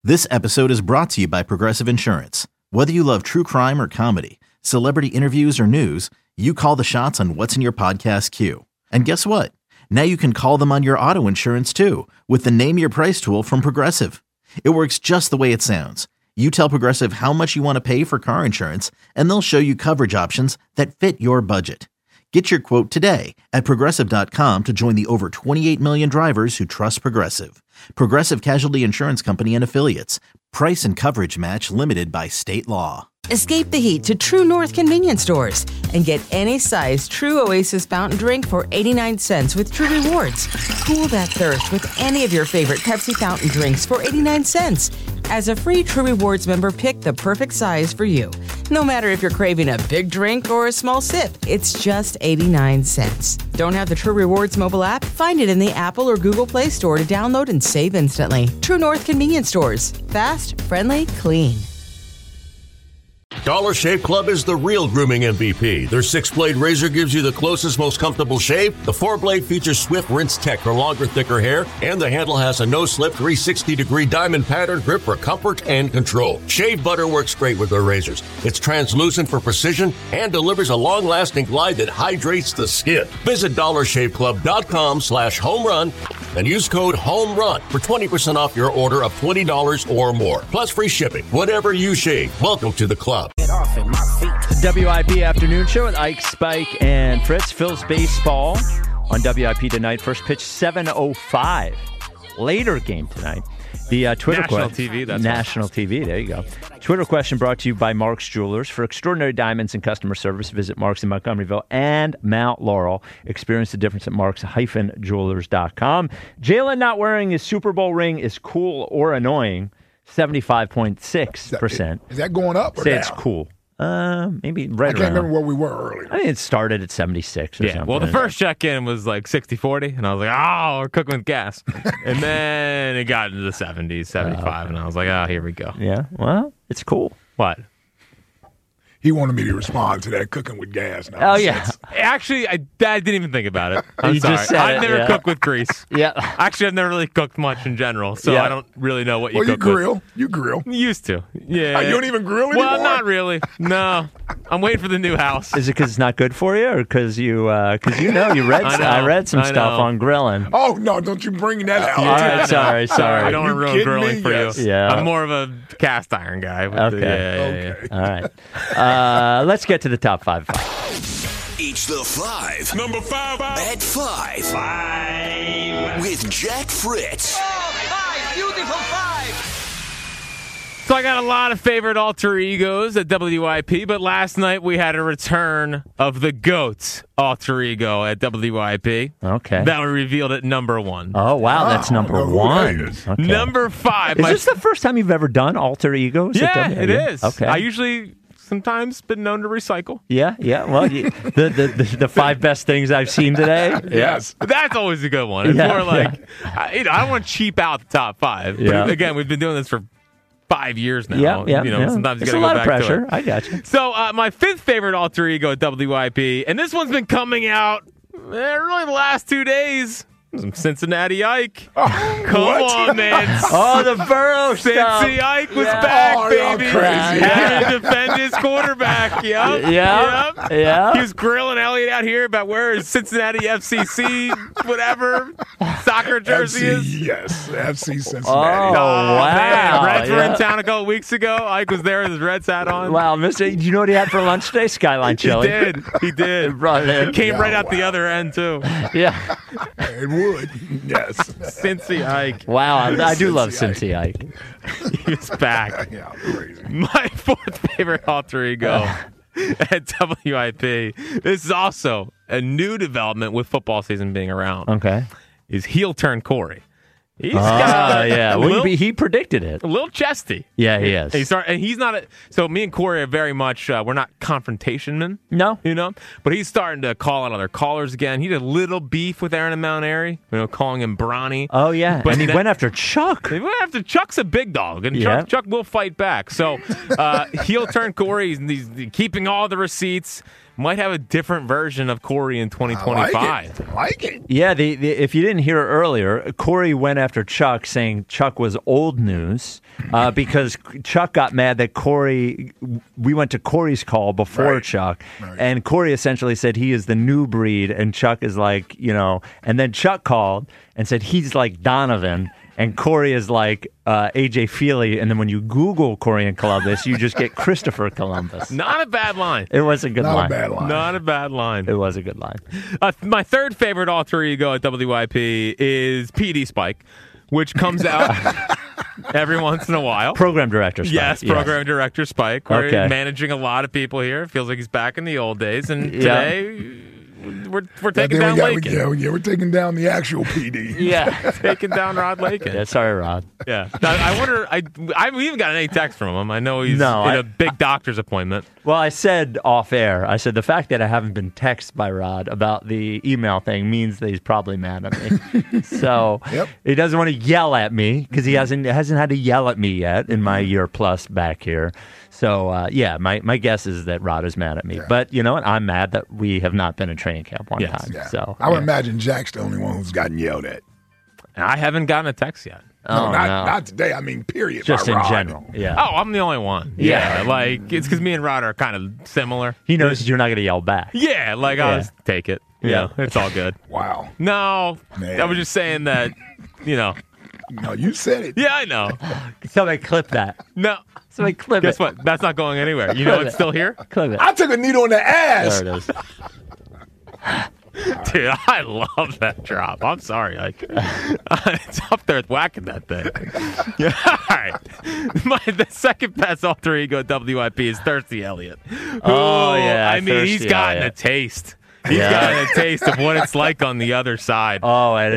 This episode is brought to you by Progressive Insurance. Whether you love true crime or comedy, celebrity interviews or news, you call the shots on what's in your podcast queue. And guess what? Now you can call them on your auto insurance too with the Name Your Price tool from Progressive. It works just the way it sounds. You tell Progressive how much you want to pay for car insurance, and they'll show you coverage options that fit your budget. Get your quote today at Progressive.com to join the over 28 million drivers who trust Progressive. Progressive Casualty Insurance Company and Affiliates. Price and coverage match limited by state law. Escape the heat to True North convenience stores and get any size True Oasis fountain drink for 89 cents with True Rewards. Cool that thirst with any of your favorite Pepsi fountain drinks for 89 cents. As a free True Rewards member, pick the perfect size for you. No matter if you're craving a big drink or a small sip, it's just 89 cents. Don't have the True Rewards mobile app? Find it in the Apple or Google Play Store to download and save instantly. True North convenience stores. Fast, friendly, clean. Dollar Shave Club is the real grooming MVP. Their 6-blade razor gives you the closest, most comfortable shave. The 4-blade features Swift Rinse Tech for longer, thicker hair, and the handle has a no-slip 360-degree diamond pattern grip for comfort and control. Shave butter works great with their razors. It's translucent for precision and delivers a long-lasting glide that hydrates the skin. Visit DollarShaveClub.com/homerun and use code HOMERUN for 20% off your order of $20 or more. Plus free shipping. Whatever you shave, welcome to the club. WIP Afternoon Show with Ike, Spike, and Fritz. Phil's baseball on WIP tonight. First pitch, 7:05. Later game tonight. The Twitter National question. TV. That's National TV. There you go. Twitter question brought to you by Mark's Jewelers. For extraordinary diamonds and customer service, visit Mark's in Montgomeryville and Mount Laurel. Experience the difference at marks-jewelers.com. Jalen not wearing his Super Bowl ring is cool or annoying. 75.6%. Is that going up or Say down? it's cool. Maybe right I can't around. remember where we were earlier. I think it started at 76 or something. Well, the first check-in was like 60-40, and I was like, oh, we're cooking with gas. And then it got into the 70s, 75, and I was like, oh, here we go. Yeah, well, it's cool. What? He wanted me to respond to that cooking with gas. Now. Oh, yeah. Actually, I didn't even think about it. I'm You sorry. just said I've it, never yeah. cooked with grease. Yeah. Actually, I've never really cooked much in general, so Yeah. I don't really know what you Well, you cook with. grill. You grill. Used to. Yeah. You don't even grill anymore? Well, not really. No. I'm waiting for the new house. Is it because it's not good for you, or because you read? I read some I stuff know. on grilling. Oh, no, don't you bring that out. All right, sorry. I don't want to You ruin kidding grilling me? for Yes. you. Yeah. I'm more of a cast iron guy. Okay. Yeah. All right. Let's get to the top five. Each the 5. Number 5. At 5. 5. With Jack Fritz. So I got a lot of favorite alter egos at WIP, but last night we had a return of the GOAT alter ego at WIP. Okay. That was revealed at number 1. Oh, wow, that's number I know who 1. that is. Okay. Number 5. Is this the first time you've ever done alter egos? at Yeah, WIP? it is. Okay. I usually sometimes been known to recycle. Yeah. Well, the 5 best things I've seen today. Yes. That's always a good one. It's Yeah, more like, I don't want to cheap out the top 5. Yeah. But again, we've been doing this for 5 years now. Yeah. Sometimes you it's got to a go lot of back pressure. to it. I got you. So my 5th favorite alter ego at WIP, and this one's been coming out really the last 2 days. Some Cincinnati Ike. Come on, man. Oh, the Burrow stuff. Cincy Ike was Yeah. back, Oh, y'all baby. crazy. Had to defend his quarterback. Yep. Yeah. He was grilling Elliot out here about where his Cincinnati FCC, whatever, soccer jersey is. Yes, FC Cincinnati. Oh, wow. Man, Reds were Yeah. in town a couple weeks ago. Ike was there with his Reds hat on. Wow, Mister, do you know what he had for lunch today? Skyline He chili. did. He did. Brought it in. It came right out the wow. other end, too. Yeah. It would. Yes. Cincy Ike. Wow, I do love Cincy Cincy Ike. He was back. Yeah, crazy. My 4th favorite alter ego at WIP. This is also a new development with football season being around. Okay. Is heel turn Corey. He's got Yeah. a Well, little, he predicted it. a little chesty. Yeah, he is. And he's not so me and Corey are very much we're not confrontation men. No. But he's starting to call out other callers again. He did a little beef with Aaron and Mount Airy, calling him Brawny. Oh, yeah. But and he then- went after Chuck. They went after Chuck's a big dog, and Yeah. Chuck will fight back. So heel turn Corey. He's keeping all the receipts. might have a different version of Corey in 2025. I like it. Yeah, if you didn't hear it earlier, Corey went after Chuck saying Chuck was old news because Chuck got mad that we went to Corey's call before Chuck, and Corey essentially said he is the new breed, and Chuck is like, and then Chuck called and said he's like Donovan. And Corey is like A.J. Feely, and then when you Google Corey and Columbus, you just get Christopher Columbus. Not a bad line. It was a good line. Not a bad line. Not a bad line. It was a good line. My third favorite alter ego at WIP is PD Spike, which comes out every once in a while. Program director Spike. Yes, program director Spike. We're Okay. managing a lot of people here. Feels like he's back in the old days. And today, we're taking down Lakin. Yeah, we're taking down the actual PD. Yeah. Taking down Rod Lakin. Yeah, sorry, Rod. Yeah. Now, I wonder, we even got any text from him. I know he's in a big doctor's appointment. Well, I said off air, the fact that I haven't been texted by Rod about the email thing means that he's probably mad at me. So he doesn't want to yell at me because he hasn't had to yell at me yet in my year plus back here. So, my guess is that Rod is mad at me. Yeah. But you know what? I'm mad that we have not been in training camp one time. Yeah. So I would imagine Jack's the only one who's gotten yelled at. And I haven't gotten a text yet. No, not today. I mean, period. Just in Rod. general. Yeah. Oh, I'm the only one. Yeah. Like, it's because me and Rod are kind of similar. He knows you're not going to yell back. Yeah. Like, I'll just take it. Yeah. It's all good. Wow. No. Man. I was just saying that, No, you said it. Yeah, I know. Somebody clip that. No. Somebody clip Guess it. what? That's not going anywhere. You know it's still here? Clip it. I took a needle in the ass. There it is. Dude, I love that drop. I'm sorry. Like, it's up there with whacking that thing. All right. The second best alter ego at WIP is Thirsty Elliott. Oh, yeah. I mean, he's gotten a taste. He's gotten a taste of what it's like on the other side. Oh, and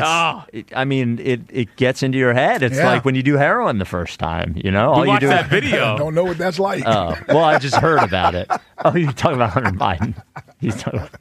it gets into your head. It's like when you do heroin the first time, We watched that video. I don't know what that's like. Oh, well, I just heard about it. Oh, you're talking about Hunter Biden. He's talking about...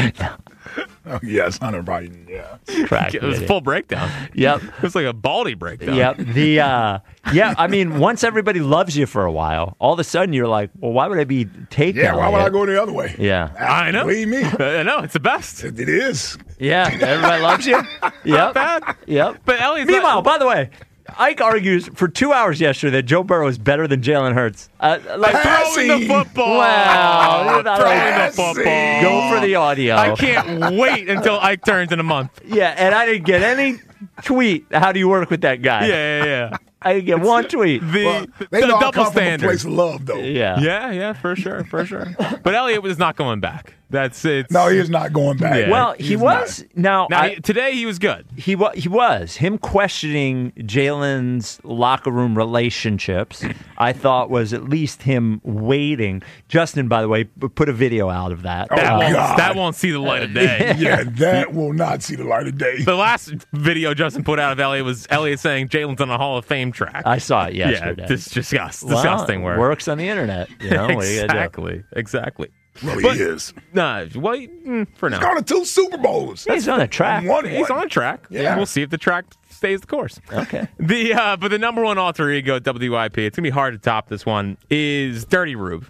Oh, yes, Hunter Biden, yeah. It was a full breakdown. Yep. It was like a baldy breakdown. Yep. I mean, once everybody loves you for a while, all of a sudden you're like, well, why would I be taken? Yeah, why would I go the other way? Yeah. I know. Believe me. I know. It's the best. It is. Yeah. Everybody loves you. Not Yep. bad. Yep. But Elliott's Meanwhile, by the way, Ike argues for 2 hours yesterday that Joe Burrow is better than Jalen Hurts. throwing the football. Wow. Throwing the football. Go for the audio. I can't wait until Ike turns in a month. Yeah, and I didn't get any tweet. How do you work with that guy? Yeah. I didn't get one tweet. They The know I double come from a standard. place of love, though. Yeah. Yeah, for sure. But Elliott was not going back. That's it. No, he is not going back. Yeah. Well, he was. Now today he was good. He was. Him questioning Jalen's locker room relationships, I thought was at least him waiting. Justin, by the way, put a video out of that. That won't see the light of day. Yeah, that will not see the light of day. The last video Justin put out of Elliott was Elliott saying Jalen's on a Hall of Fame track. I saw it yesterday. Yeah, this disgusting work. Works on the internet. You know, what are you gonna do? Exactly. Well, he is. Nah, well, for now. He's gone to 2 Super Bowls. He's on a track. He's on a track. Yeah. We'll see if the track stays the course. Okay. But the number one alter ego at WIP, it's going to be hard to top this one, is Dirty Rube.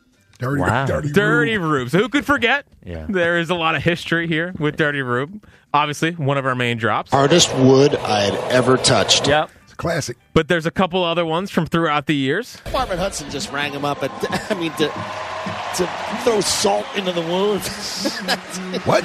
Dirty Rube. So who could forget? Yeah. There is a lot of history here with Dirty Rube. Obviously, one of our main drops. Hardest wood I had ever touched. Yep. It's a classic. But there's a couple other ones from throughout the years. Marvin Hudson just rang him up to throw salt into the wound. What?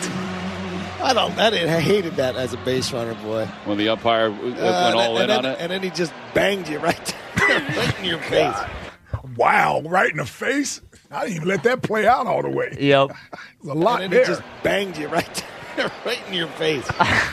I hated that as a base runner, boy. When the umpire went all in on it? And then he just banged you right in your face. Wow, right in the face? I didn't even let that play out all the way. Yep. There's a lot and then there. he just banged you right in your face.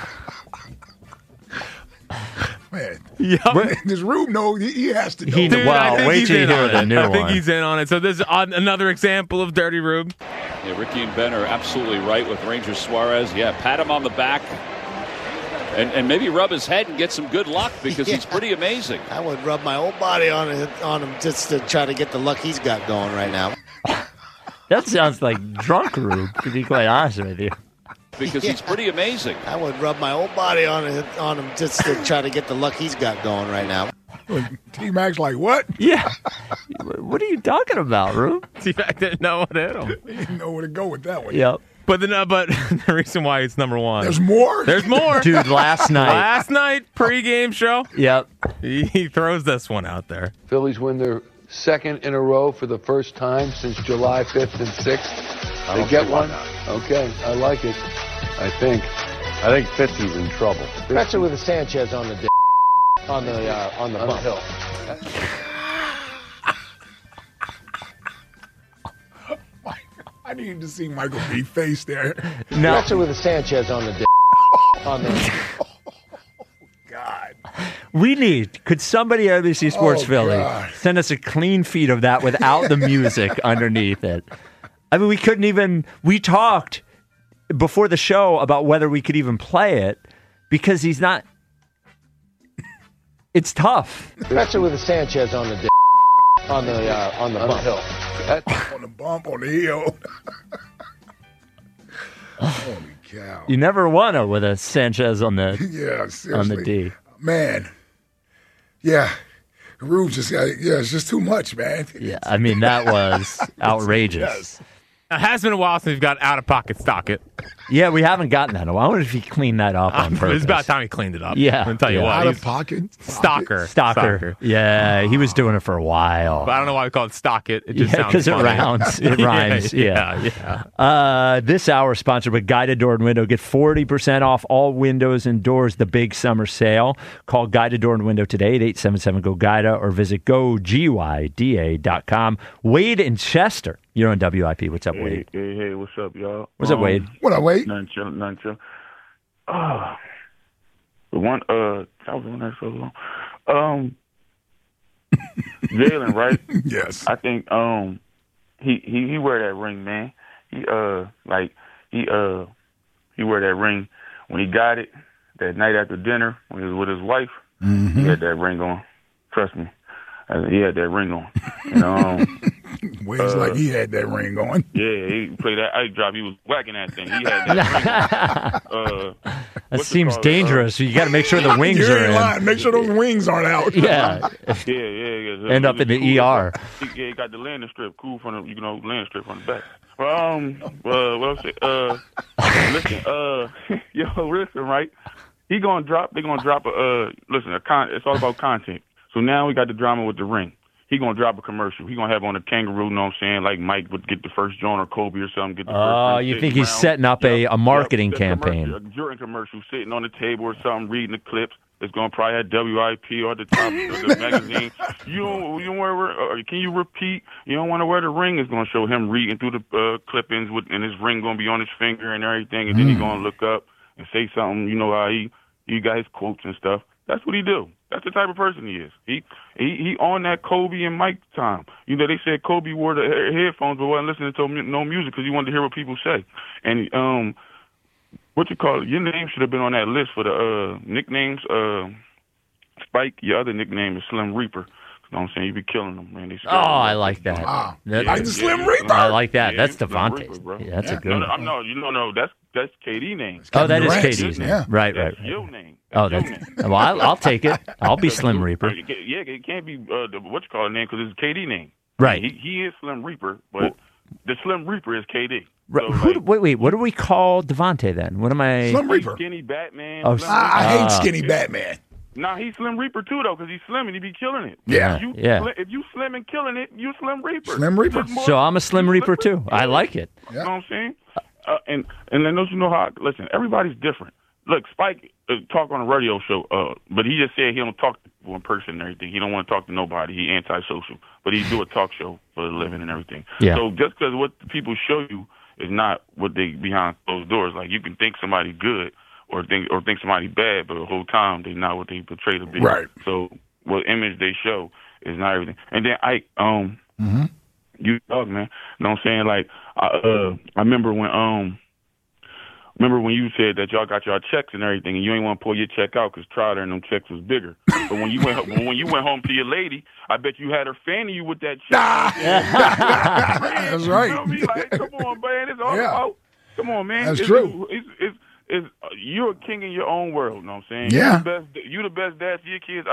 Man. Yep. This Rube knows he has to know. Wait till you hear the new one. I think he's in on it. So there's another example of Dirty Rube. Yeah, Ricky and Ben are absolutely right with Ranger Suarez. Yeah, pat him on the back and maybe rub his head and get some good luck because he's pretty amazing. I would rub my whole body on him just to try to get the luck he's got going right now. That sounds like drunk Rube, to be quite honest with you. Because he's pretty amazing. I would rub my whole body on him just to try to get the luck he's got going right now. T-Mac's like, what? Yeah. What are you talking about, Rube? T-Mac didn't know what hit him. He didn't know where to go with that one. Yep. But the reason why it's number one. There's more? There's more. Dude, last night, pregame show. Yep. He throws this one out there. Phillies win their second in a row for the first time since July 5th and 6th. They get one? Okay, I like it. I think 50's in trouble. Especially with the Sanchez on the on the bump hill. I needed to see Michael B. face there. No. Especially with the Sanchez on the on the. God. Could somebody at NBC Sports Philly send us a clean feed of that without the music underneath it? I mean, we talked before the show about whether we could even play it because he's not. It's tough. Especially with the Sanchez on the on the bump hill. On the bump, on the hill. Holy cow. You never won it with a Sanchez on the seriously. on the D. Man. Yeah. Rube's just it's just too much, man. Yeah, I mean that was outrageous. Yes. It has been a while since we've got out-of-pocket stock it. Yeah, we haven't gotten that in a while. I wonder if he cleaned that up on purpose. It's about time he cleaned it up. Yeah. I'll tell you what. Out of pocket? Stalker. Yeah, he was doing it for a while. But I don't know why we call it stock it. It just sounds because funny. it rhymes. Yeah. This hour is sponsored by Guided Door and Window. Get 40% off all windows and doors, the big summer sale. Call Guided Door and Window today at 877-GO-GUIDA or visit GoGYDA.com. Wade in Chester. You're on WIP. What's up, Wade? Hey, what's up, y'all? What's up, Wade? What up, Wade? Nothing chill. The one, I was on there so long. Jalen, right? Yes. I think, he wear that ring, man. He wear that ring when he got it that night after dinner when he was with his wife. Mm-hmm. He had that ring on. Trust me. He had that ring on. And, Wade's like he had that ring on. Yeah, he played that ice drop. He was whacking that thing. He had that ring. That seems dangerous. You got to make sure the wings are in. Lying. Make sure those wings aren't out. Yeah. Yeah. End up in the ER. He got the landing strip cool from the, landing strip on the back. What else? Listen, right? They're gonna drop it's all about content. So now we got the drama with the ring. He gonna drop a commercial. He gonna have on a kangaroo, know what I'm saying? Like Mike would get the first joint or Kobe or something. Get the first you think he's setting up a marketing campaign? A Jordan commercial sitting on the table or something, reading the clips. It's gonna probably have WIP or at the top of the magazine. You don't wear. Can you repeat? You don't want to wear the ring. It's gonna show him reading through the clippings and his ring gonna be on his finger and everything. And then he gonna look up and say something. You know how he got his quotes and stuff. That's what he do. That's the type of person he is. He on that Kobe and Mike time. You know, they said Kobe wore the headphones but wasn't listening to no music because he wanted to hear what people say. And your name should have been on that list for the nicknames. Spike, your other nickname is Slim Reaper. You know what I'm saying? You be killing them, man. I like that. Wow. Like the Slim Reaper. I like that. Yeah, That's Devontae. That's a good one. No, that's KD name. Oh, that is Durant. KD's name. Yeah. Right. That's your name. Oh, that's well. I'll take it. I'll be Slim Reaper. Yeah, it can't be name because it's KD name. Right. He is Slim Reaper, but the Slim Reaper is KD. Right. So, Wait. What do we call Devontae then? What am I? Slim Reaper. Skinny Batman. Oh, I hate Skinny Batman. Nah, he's Slim Reaper too though, because he's slim and he be killing it. Yeah. If you slim and killing it, you Slim Reaper. Slim Reaper. So I'm a Slim Reaper too. I like it. You know what I'm saying? And then don't you know how? Listen, everybody's different. Look, Spike talk on a radio show, but he just said he don't talk to people in person and everything. He don't want to talk to nobody. He antisocial, but he do a talk show for a living and everything. Yeah. So just because what the people show you is not what they behind closed doors. Like you can think somebody good or think somebody bad, but the whole time they not what they portray to be. Right. So what image they show is not everything. And then you dog, man. You know what I'm saying? Like I remember when you said that y'all got y'all checks and everything, and you ain't want to pull your check out because Trotter and them checks was bigger. But when you went home to your lady, I bet you had her fanning you with that check. That's right. You know me? Like, come on, man. It's all about. Come on, man. That's true. You're a king in your own world. You know what I'm saying? Yeah. You the best dad to your kids. Like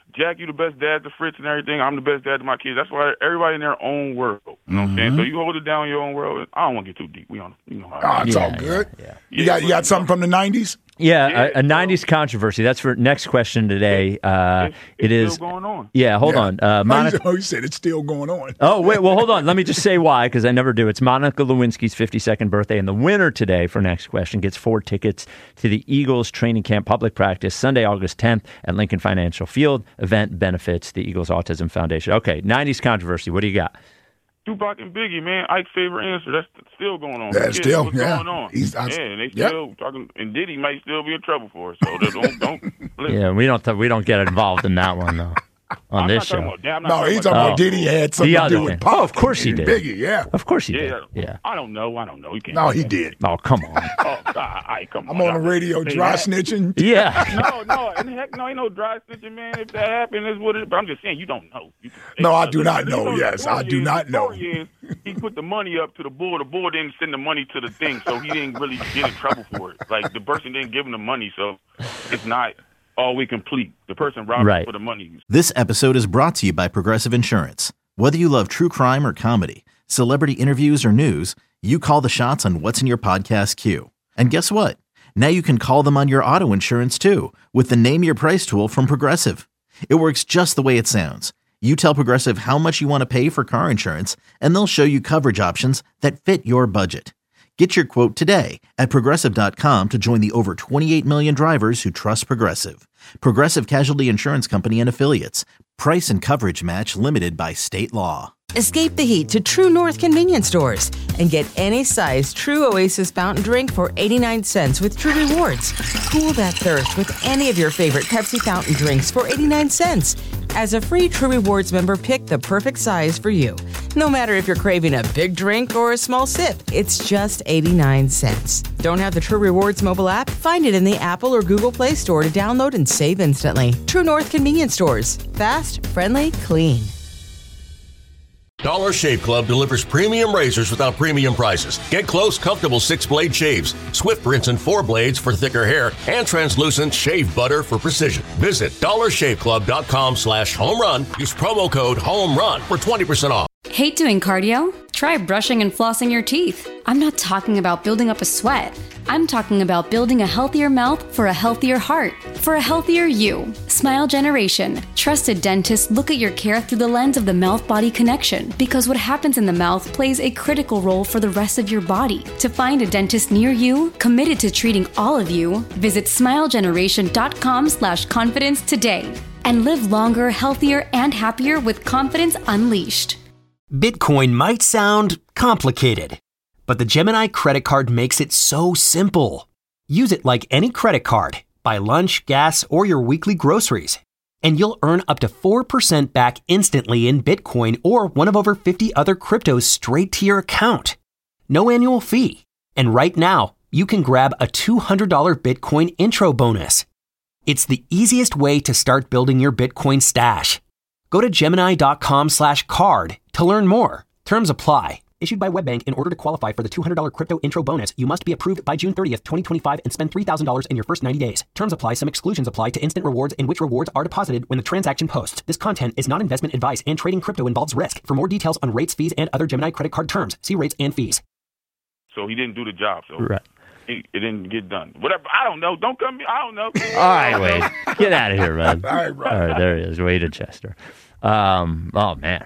Jack, you the best dad to Fritz and everything. I'm the best dad to my kids. That's why everybody in their own world. You know what I'm saying? So you hold it down in your own world. I don't want to get too deep. We on, you know how it's all good. You got something from the 90s? Yeah, a 90s controversy. That's for next question today. It's is still going on. Yeah, hold on. Monica. You said it's still going on. Oh, wait, well, hold on. Let me just say why, because I never do. It's Monica Lewinsky's 52nd birthday, and the winner today for next question gets 4 tickets to the Eagles training camp public practice Sunday, August 10th at Lincoln Financial Field. Event benefits the Eagles Autism Foundation. Okay, 90s controversy. What do you got? Tupac and Biggie, man. Ike's favorite answer. That's still going on. That's still going on. And they still talking. And Diddy might still be in trouble for it. So don't. Yeah, we don't get involved in that one though. On this show. No, he's talking about Diddy had something to do with Pac. Oh, of course he did. Biggie, yeah. Of course he did. Yeah. I don't know. You can't. No, he did. Oh, come on. Oh, God. Come on. I'm on the radio dry snitching. Yeah. No. And heck, no, ain't no dry snitching, man. If that happened, that's what it is. But I'm just saying, you don't know. No, I do not know. Yes, I do not know. He put the money up to the board. The board didn't send the money to the thing, so he didn't really get in trouble for it. Like, the person didn't give him the money, so it's not all we complete. The person robbed him for the money. This episode is brought to you by Progressive Insurance. Whether you love true crime or comedy, celebrity interviews or news, you call the shots on what's in your podcast queue. And guess what? Now you can call them on your auto insurance too with the Name Your Price tool from Progressive. It works just the way it sounds. You tell Progressive how much you want to pay for car insurance, and they'll show you coverage options that fit your budget. Get your quote today at Progressive.com to join the over 28 million drivers who trust Progressive. Progressive Casualty Insurance Company and Affiliates. Price and coverage match limited by state law. Escape the heat to True North convenience stores and get any size True Oasis fountain drink for 89 cents with True Rewards. Cool that thirst with any of your favorite Pepsi fountain drinks for 89 cents. As a free True Rewards member, pick the perfect size for you. No matter if you're craving a big drink or a small sip, it's just 89 cents. Don't have the True Rewards mobile app? Find it in the Apple or Google Play Store to download and save instantly. True North convenience stores. Fast, friendly, clean. Dollar Shave Club delivers premium razors without premium prices. Get close, comfortable 6-blade shaves, swift rinse and 4 blades for thicker hair, and translucent shave butter for precision. Visit dollarshaveclub.com/home run. Use promo code HOMERUN for 20% off. Hate doing cardio? Try brushing and flossing your teeth. I'm not talking about building up a sweat. I'm talking about building a healthier mouth for a healthier heart, for a healthier you. Smile Generation. Trusted dentists look at your care through the lens of the mouth-body connection, because what happens in the mouth plays a critical role for the rest of your body. To find a dentist near you, committed to treating all of you, visit smilegeneration.com/confidence today and live longer, healthier, and happier with confidence unleashed. Bitcoin might sound complicated, but the Gemini credit card makes it so simple. Use it like any credit card. Buy lunch, gas, or your weekly groceries, and you'll earn up to 4% back instantly in Bitcoin or one of over 50 other cryptos straight to your account. No annual fee. And right now, you can grab a $200 Bitcoin intro bonus. It's the easiest way to start building your Bitcoin stash. Go to Gemini.com/card to learn more. Terms apply. Issued by WebBank. In order to qualify for the $200 crypto intro bonus, you must be approved by June 30th, 2025 and spend $3,000 in your first 90 days. Terms apply. Some exclusions apply to instant rewards, in which rewards are deposited when the transaction posts. This content is not investment advice, and trading crypto involves risk. For more details on rates, fees, and other Gemini credit card terms, see rates and fees. So he didn't do the job. So right. It didn't get done. Whatever. I don't know. Don't come. I don't know. All right, Wade. Get out of here, man. All right, bro. All right, there he is. Wade Chester. Oh, man.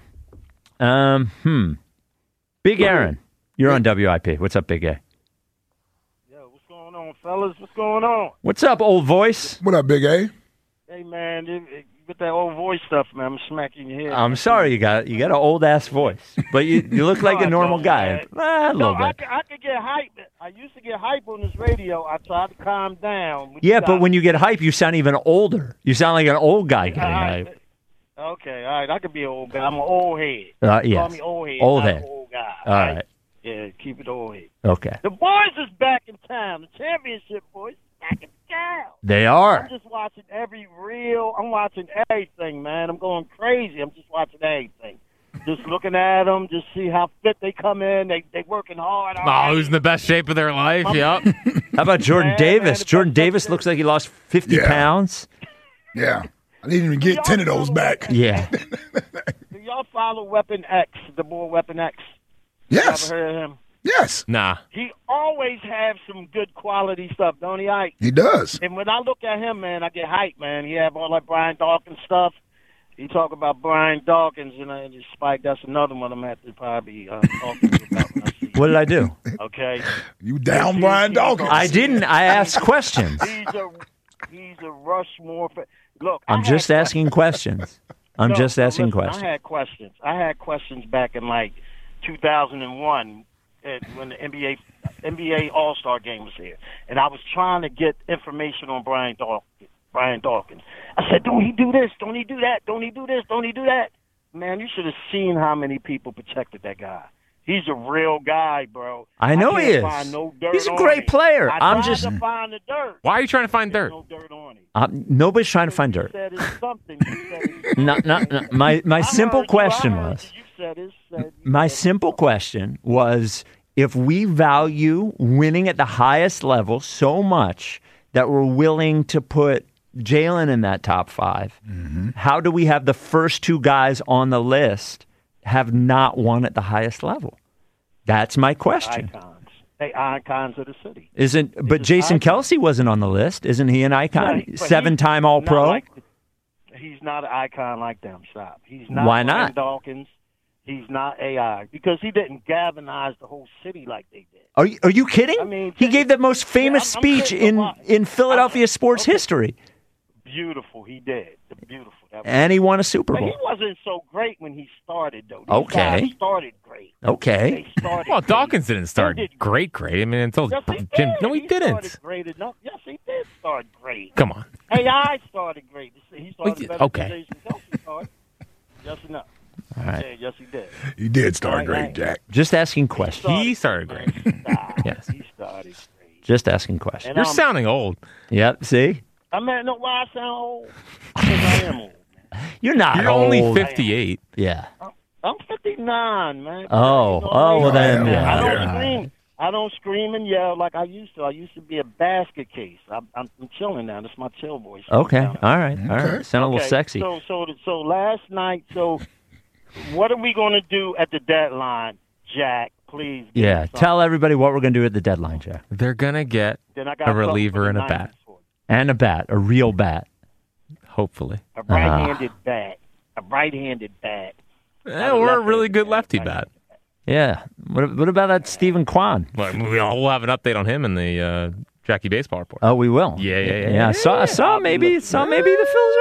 Big Aaron, you're on WIP. What's up, Big A? Yo, what's going on, fellas? What's going on? What's up, old voice? What up, Big A? Hey, man, with that old voice stuff, man, I'm smacking your head. I'm sorry you got an old ass voice, but you look like a normal guy. A little bit. I could get hype. I used to get hype on this radio. I tried to calm down. Yeah, but when you get hype, you sound even older. You sound like an old guy getting hype. Okay, all right. I could be an old guy. I'm an old head. Yes. Call me old head. Old not head. An old guy. All right. Yeah, keep it old head. Okay. The boys is back in town. The championship boys back in town. They are. I'm just watching every reel. I'm watching everything, man. I'm going crazy. I'm just watching everything. Just looking at them, just see how fit they come in. They working hard. Oh, who's in the best shape of their life? Yep. How about Jordan Davis? Jordan Davis looks like he lost 50 pounds. Yeah. I didn't even get 10 of those back. Yeah. Do y'all follow Weapon X, the boy Weapon X? Yes. You ever heard of him? Yes. Nah. He always have some good quality stuff, don't he, Ike? He does. And when I look at him, man, I get hyped, man. He have all that Brian Dawkins stuff. He talk about Brian Dawkins, and Spike, that's another one I'm going to have to probably talking to about when I see you. What did I do? Okay. You down Brian Dawkins. I didn't. I asked questions. He's a Rushmore. Look, I'm just asking questions. I'm just asking questions. I had questions back in like 2001 when the NBA All-Star game was here, and I was trying to get information on Brian Dawkins. I said, don't he do this? Don't he do that? Don't he do this? Don't he do that? Man, you should have seen how many people protected that guy. He's a real guy, bro. I know he is. He's a great player. I'm just to find the dirt. Why are you trying to find dirt? No dirt on him. Nobody's trying to find dirt. You said it's something. No. My simple question was. My simple question was, if we value winning at the highest level so much that we're willing to put Jalen in that top 5, how do we have the first 2 guys on the list have not won at the highest level? That's my question. Icons of the city. But Jason Kelce wasn't on the list. Isn't he an icon? 7-time All-Pro? He's not an icon like them. Stop. He's not. Why not? Dawkins. He's not AI because he didn't galvanize the whole city like they did. Are you kidding? I mean, he gave the most famous speech in Philadelphia sports history. Beautiful, he did. Beautiful. And he won a Super Bowl. But he wasn't so great when he started, though. He started great. Okay. Well, Dawkins didn't start great. I mean, until Jim. No, he didn't. Started great enough. Yes, he did start great. Come on. AI started great. He started better okay. than Jason Kelce started. Yes or no? All right. Yeah, yes, he did. He did start great, Jack. Just asking questions. He started great. Yes. He started great. Just asking questions. You're sounding old. Yep. See? I mean, no, why I sound old? Because I am old. You're not You're old. only 58. Yeah. I'm 59, man. Well then. I don't scream and yell like I used to. I used to be a basket case. I'm chilling now. That's my chill voice. Okay. All right. Sound a little sexy. So last night. So what are we going to do at the deadline, Jack? Please. Yeah. Tell everybody what we're going to do at the deadline, Jack. They're going to get a reliever and a bat. And a bat, a real bat. Hopefully. A right-handed bat. A right-handed bat. Or a really good lefty bat. Yeah. What about that Stephen Kwan? Well, we'll have an update on him in the Jackie Baseball Report. Oh, we will. Yeah. I saw maybe the Phils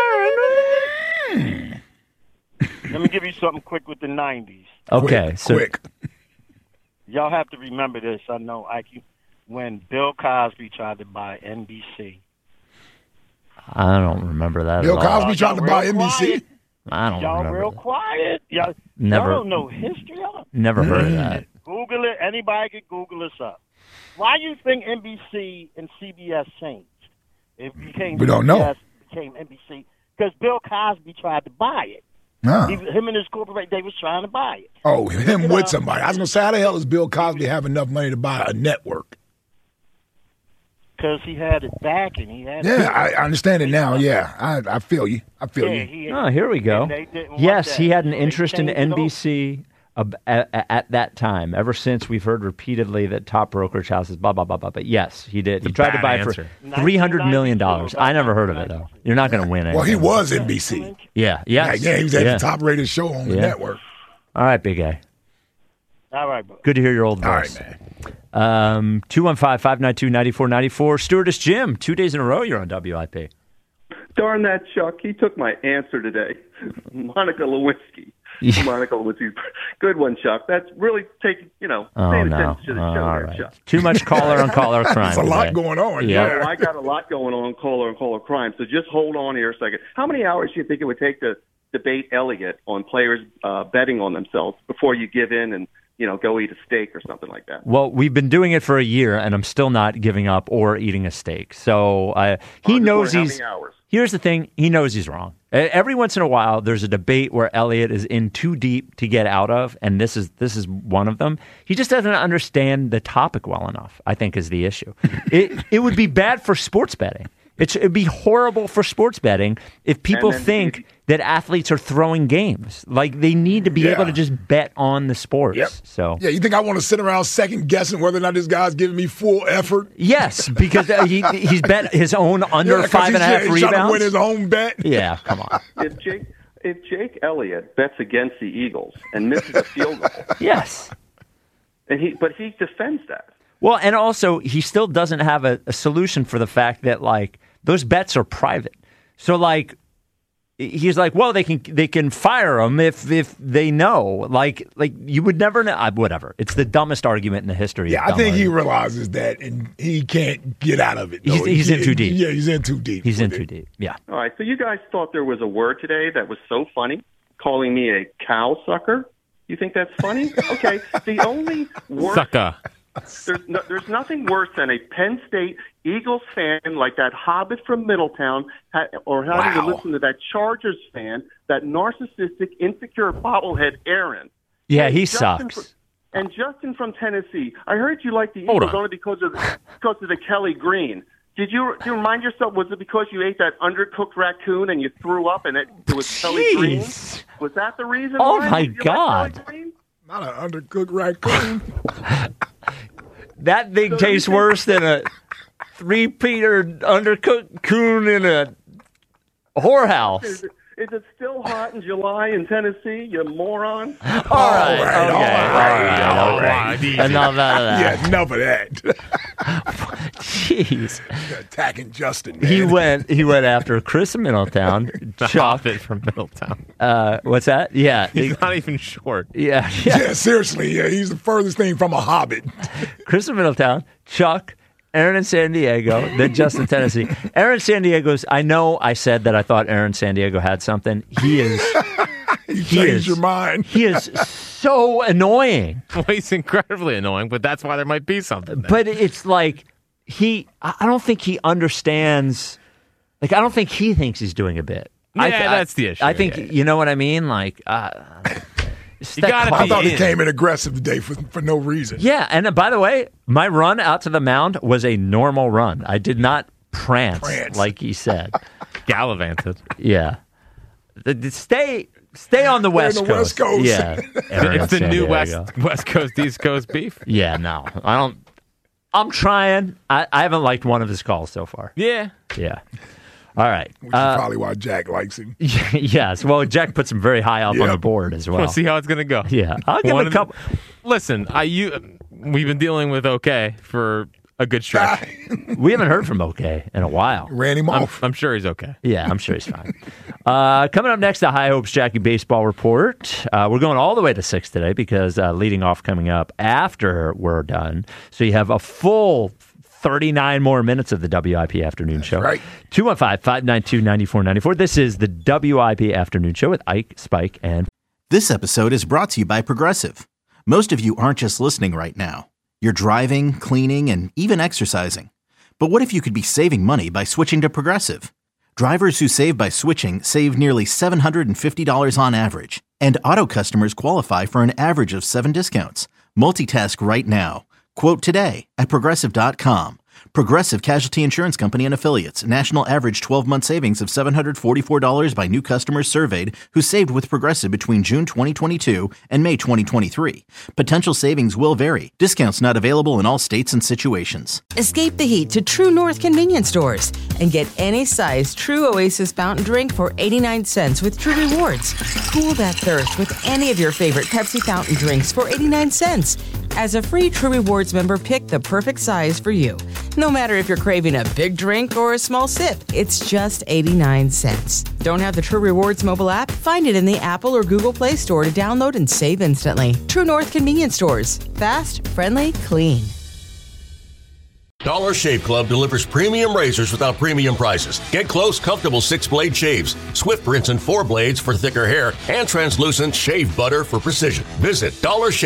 are inquiring. Let me give you something quick with the 90s. Okay. Quick. Y'all have to remember this. I know, IQ. When Bill Cosby tried to buy NBC. I don't remember that Bill at all. Cosby tried to buy NBC? I don't Y'all remember real that. quiet. Y'all don't know history. Never heard of that. Google it. Anybody can Google this up. Why do you think NBC and CBS changed? It became We don't know. CBS, became NBC because Bill Cosby tried to buy it. Huh. Him and his corporate, they was trying to buy it. Oh, him with somebody. I was going to say, how the hell does Bill Cosby have enough money to buy a network? Because he had it back and he had I understand it now. Yeah, I feel you. Here we go. Yes, he had an interest in NBC at that time. Ever since we've heard repeatedly that top brokerage houses, blah, blah, blah, blah. But yes, he did. He tried to buy it for $300 million. I never heard of it, though. You're not going to win it. Well, he was NBC. Yeah. He was at the top-rated show on the network. All right, Big A. All right, bro. Good to hear your old voice. All right, man. 215-592-9494. Stewardess Jim, 2 days in a row you're on WIP. Darn that, Chuck. He took my answer today. Monica Lewinsky. Monica Lewinsky. Good one, Chuck. That's really taking, paying attention to the show there, right. Chuck. Too much caller-on-caller crime. There's a lot going on. Yeah. Well, I got a lot going on, caller crime. So just hold on here a second. How many hours do you think it would take to debate Elliott on players betting on themselves before you give in and go eat a steak or something like that? Well, we've been doing it for a year, and I'm still not giving up or eating a steak. So he knows he's. Here's the thing: he knows he's wrong. Every once in a while, there's a debate where Elliott is in too deep to get out of, and this is one of them. He just doesn't understand the topic well enough, I think, is the issue. It would be bad for sports betting. It'd be horrible for sports betting if people think that athletes are throwing games. Like, they need to be able to just bet on the sports. Yep. So yeah, you think I want to sit around second guessing whether or not this guy's giving me full effort? Yes, because he's bet his own under 5.5 rebounds. He's trying to win his own bet. Yeah, come on. If Jake Elliott bets against the Eagles and misses a field goal, yes, but he defends that. Well, and also he still doesn't have a solution for the fact that, like, those bets are private. So, like, he's like, well, they can fire him if they know. Like you would never know. Whatever. It's the dumbest argument in the history. Yeah, I think he realizes that, and he can't get out of it. He's in too deep. Yeah, he's in too deep. He's in too deep. Yeah. All right. So you guys thought there was a word today that was so funny, calling me a cow sucker. You think that's funny? Okay. The only word. Sucker. There's nothing worse than a Penn State Eagles fan like that Hobbit from Middletown, or having to listen to that Chargers fan, that narcissistic, insecure bobblehead Aaron. Yeah, he sucks. And Justin from Tennessee, I heard you like the Eagles only because of the Kelly Green. Do you remind yourself? Was it because you ate that undercooked raccoon and you threw up and it was Kelly Green? Was that the reason? Oh why? my God! Like not an undercooked raccoon. That thing tastes worse than a 3-Peter undercooked coon in a whorehouse. Is it still hot in July in Tennessee, you moron? All right. Enough out of that. Yeah, enough of that. Jeez. You're attacking Justin, man. He went after Chris Middletown. Hobbit from Middletown. What's that? Yeah. He's not even short. Yeah, seriously. Yeah, he's the furthest thing from a Hobbit. Chris Middletown, Chuck, Aaron in San Diego, then Justin, Tennessee. Aaron San Diego's, I know I said that I thought Aaron San Diego had something. He is. You changed your mind. He is so annoying. Well, he's incredibly annoying, but that's why there might be something there. But it's like, I don't think he understands. Like, I don't think he thinks he's doing a bit. Yeah, that's the issue. I think, you know what I mean? Like, I thought he came in aggressive today for no reason. Yeah, and by the way, my run out to the mound was a normal run. I did not prance. Like he said. Gallivanted. Yeah. Stay on the West Coast. Yeah. It's the new West Coast, East Coast beef. Yeah, no. I'm trying. I haven't liked one of his calls so far. Yeah. Yeah. All right. Which is probably why Jack likes him. Yes. Well, Jack puts him very high up on the board as well. We'll see how it's going to go. Yeah. I'll give him a couple. Listen, we've been dealing with OK for a good stretch. We haven't heard from OK in a while. Ran him off. I'm sure he's okay. Yeah, I'm sure he's fine. Coming up next, the High Hopes Jackie Baseball Report. We're going all the way to 6 today because leading off coming up after we're done. So you have a full 39 more minutes of the WIP Afternoon Show. Right. 215-592-9494. This is the WIP Afternoon Show with Ike, Spike, and... This episode is brought to you by Progressive. Most of you aren't just listening right now. You're driving, cleaning, and even exercising. But what if you could be saving money by switching to Progressive? Drivers who save by switching save nearly $750 on average. And auto customers qualify for an average of 7 discounts. Multitask right now. Quote today at Progressive.com. Progressive Casualty Insurance Company and Affiliates. National average 12-month savings of $744 by new customers surveyed who saved with Progressive between June 2022 and May 2023. Potential savings will vary. Discounts not available in all states and situations. Escape the heat to True North convenience stores and get any size True Oasis fountain drink for 89 cents with True Rewards. Cool that thirst with any of your favorite Pepsi fountain drinks for 89 cents. As a free True Rewards member, pick the perfect size for you. No matter if you're craving a big drink or a small sip, it's just 89 cents. Don't have the True Rewards mobile app? Find it in the Apple or Google Play Store to download and save instantly. True North convenience stores. Fast, friendly, clean. Dollar Shave Club delivers premium razors without premium prices. Get close, comfortable 6-blade shaves, swift rinse and 4 blades for thicker hair, and translucent shave butter for precision. Visit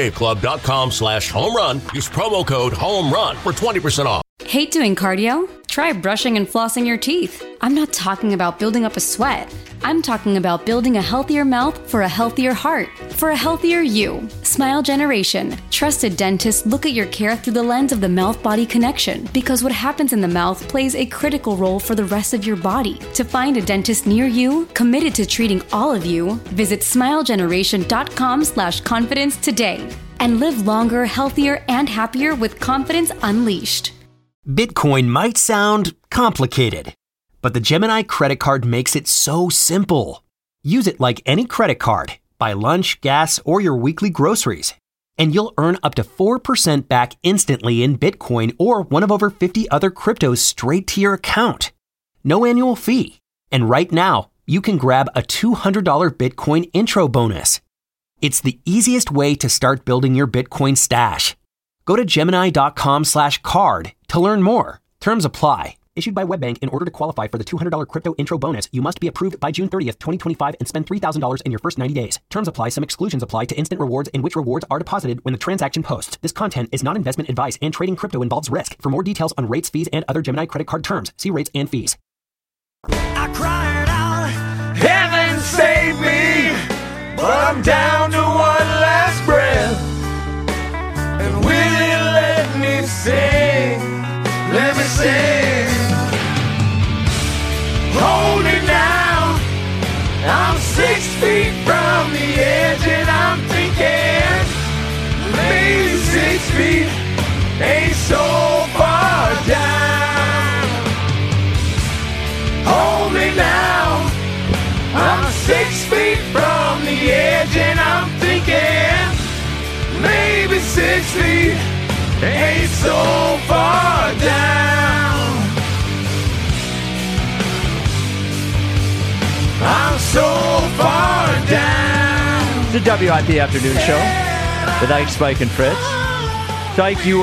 DollarShaveClub.com/homerun. Use promo code HOMERUN for 20% off. Hate doing cardio? try brushing and flossing your teeth. I'm not talking about building up a sweat. I'm talking about building a healthier mouth for a healthier heart, for a healthier you. Smile Generation. Trusted dentists look at your care through the lens of the mouth-body connection, because what happens in the mouth plays a critical role for the rest of your body. To find a dentist near you, committed to treating all of you, visit smilegeneration.com/confidence today. And live longer, healthier, and happier with confidence unleashed. Bitcoin might sound complicated, but the Gemini credit card makes it so simple. Use it like any credit card. Buy lunch, gas, or your weekly groceries, and you'll earn up to 4% back instantly in Bitcoin or one of over 50 other cryptos straight to your account. No annual fee. And right now, you can grab a $200 Bitcoin intro bonus. It's the easiest way to start building your Bitcoin stash. Go to Gemini.com/card to learn more. Terms apply. Issued by WebBank. In order to qualify for the $200 crypto intro bonus, you must be approved by June 30th, 2025 and spend $3,000 in your first 90 days. Terms apply. Some exclusions apply to instant rewards, in which rewards are deposited when the transaction posts. This content is not investment advice, and trading crypto involves risk. For more details on rates, fees, and other Gemini credit card terms, see rates and fees. I cried out, heaven save me, but I'm down to one last breath. And will it let me sing? Let me sing. Hold me now. I'm 6 feet from the edge, and I'm thinking maybe 6 feet ain't so far down. Hold me now. I'm 6 feet from the edge, and I'm thinking maybe 6 feet ain't so far down. I'm so far down. The WIP Afternoon Show with Ike, Spike, and Fritz. So, Ike, you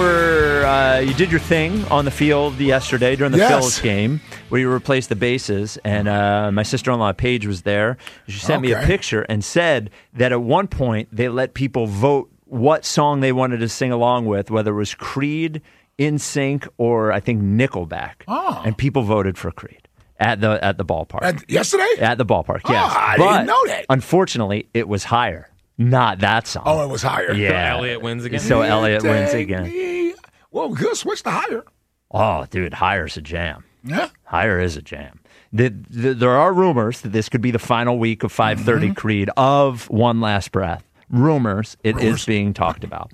did your thing on the field yesterday during the Phillies game where you replaced the bases, and my sister-in-law Paige was there. She sent me a picture and said that at one point they let people vote what song they wanted to sing along with, whether it was Creed, NSYNC, or I think Nickelback. Oh. And people voted for Creed. At the ballpark. Yesterday? At the ballpark, yes. Oh, I didn't know that. Unfortunately, it was higher. Not that song. Oh, it was higher. Yeah. Elliott wins again. So Elliott wins again. Well, good. Switch to higher. Oh, dude, higher's a jam. Yeah. Higher is a jam. There are rumors that this could be the final week of 530 Creed of One Last Breath. Rumors. It is being talked about.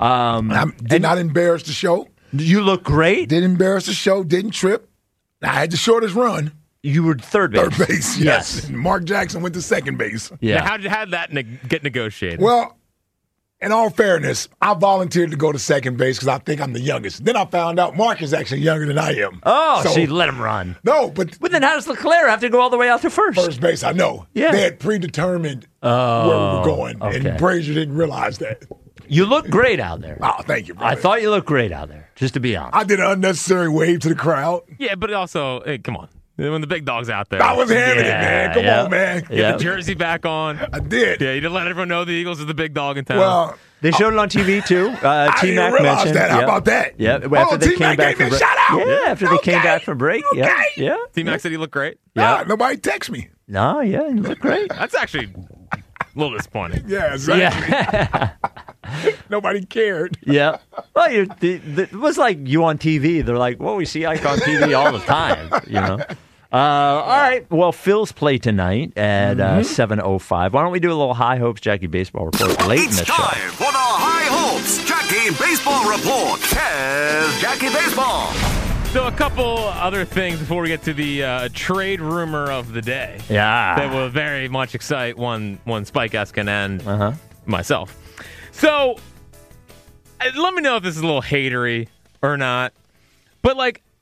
Did not embarrass the show. You look great. Didn't embarrass the show. Didn't trip. I had the shortest run. You were third base. Third base, yes. Mark Jackson went to second base. Yeah. Now, how did that get negotiated? Well, in all fairness, I volunteered to go to second base because I think I'm the youngest. Then I found out Mark is actually younger than I am. Oh, so you let him run. No, but then how does Leclerc have to go all the way out to first? First base, I know. Yeah. They had predetermined where we were going, and Brazier didn't realize that. You look great out there. Oh, thank you, brother. I thought you looked great out there, just to be honest. I did an unnecessary wave to the crowd. Yeah, but also, hey, come on. When the big dog's out there. I was having it, man. Come on, man. Get the jersey back on. I did. Yeah, you didn't let everyone know the Eagles are the big dog in town. Well, they showed it on TV, too. I didn't realize that. How about that? Yeah, after they came back from break. Yeah, after they came back from break. Yeah. T-Mac said he looked great. Yeah. Nobody text me. No, yeah, you look great. That's actually a little disappointing. Yeah, exactly. Yeah. Nobody cared. Yeah. Well, it was like you on TV. They're like, well, we see Ike on TV all the time, you know. All right. Well, Phil's play tonight at 7:05. Why don't we do a little High Hopes Jackie Baseball Report late in the show? It's time for the High Hopes Jackie Baseball Report. Here's Jackie Baseball. So a couple other things before we get to the trade rumor of the day. Yeah. That will very much excite one Spike Eskin and myself. So let me know if this is a little hatery or not. But,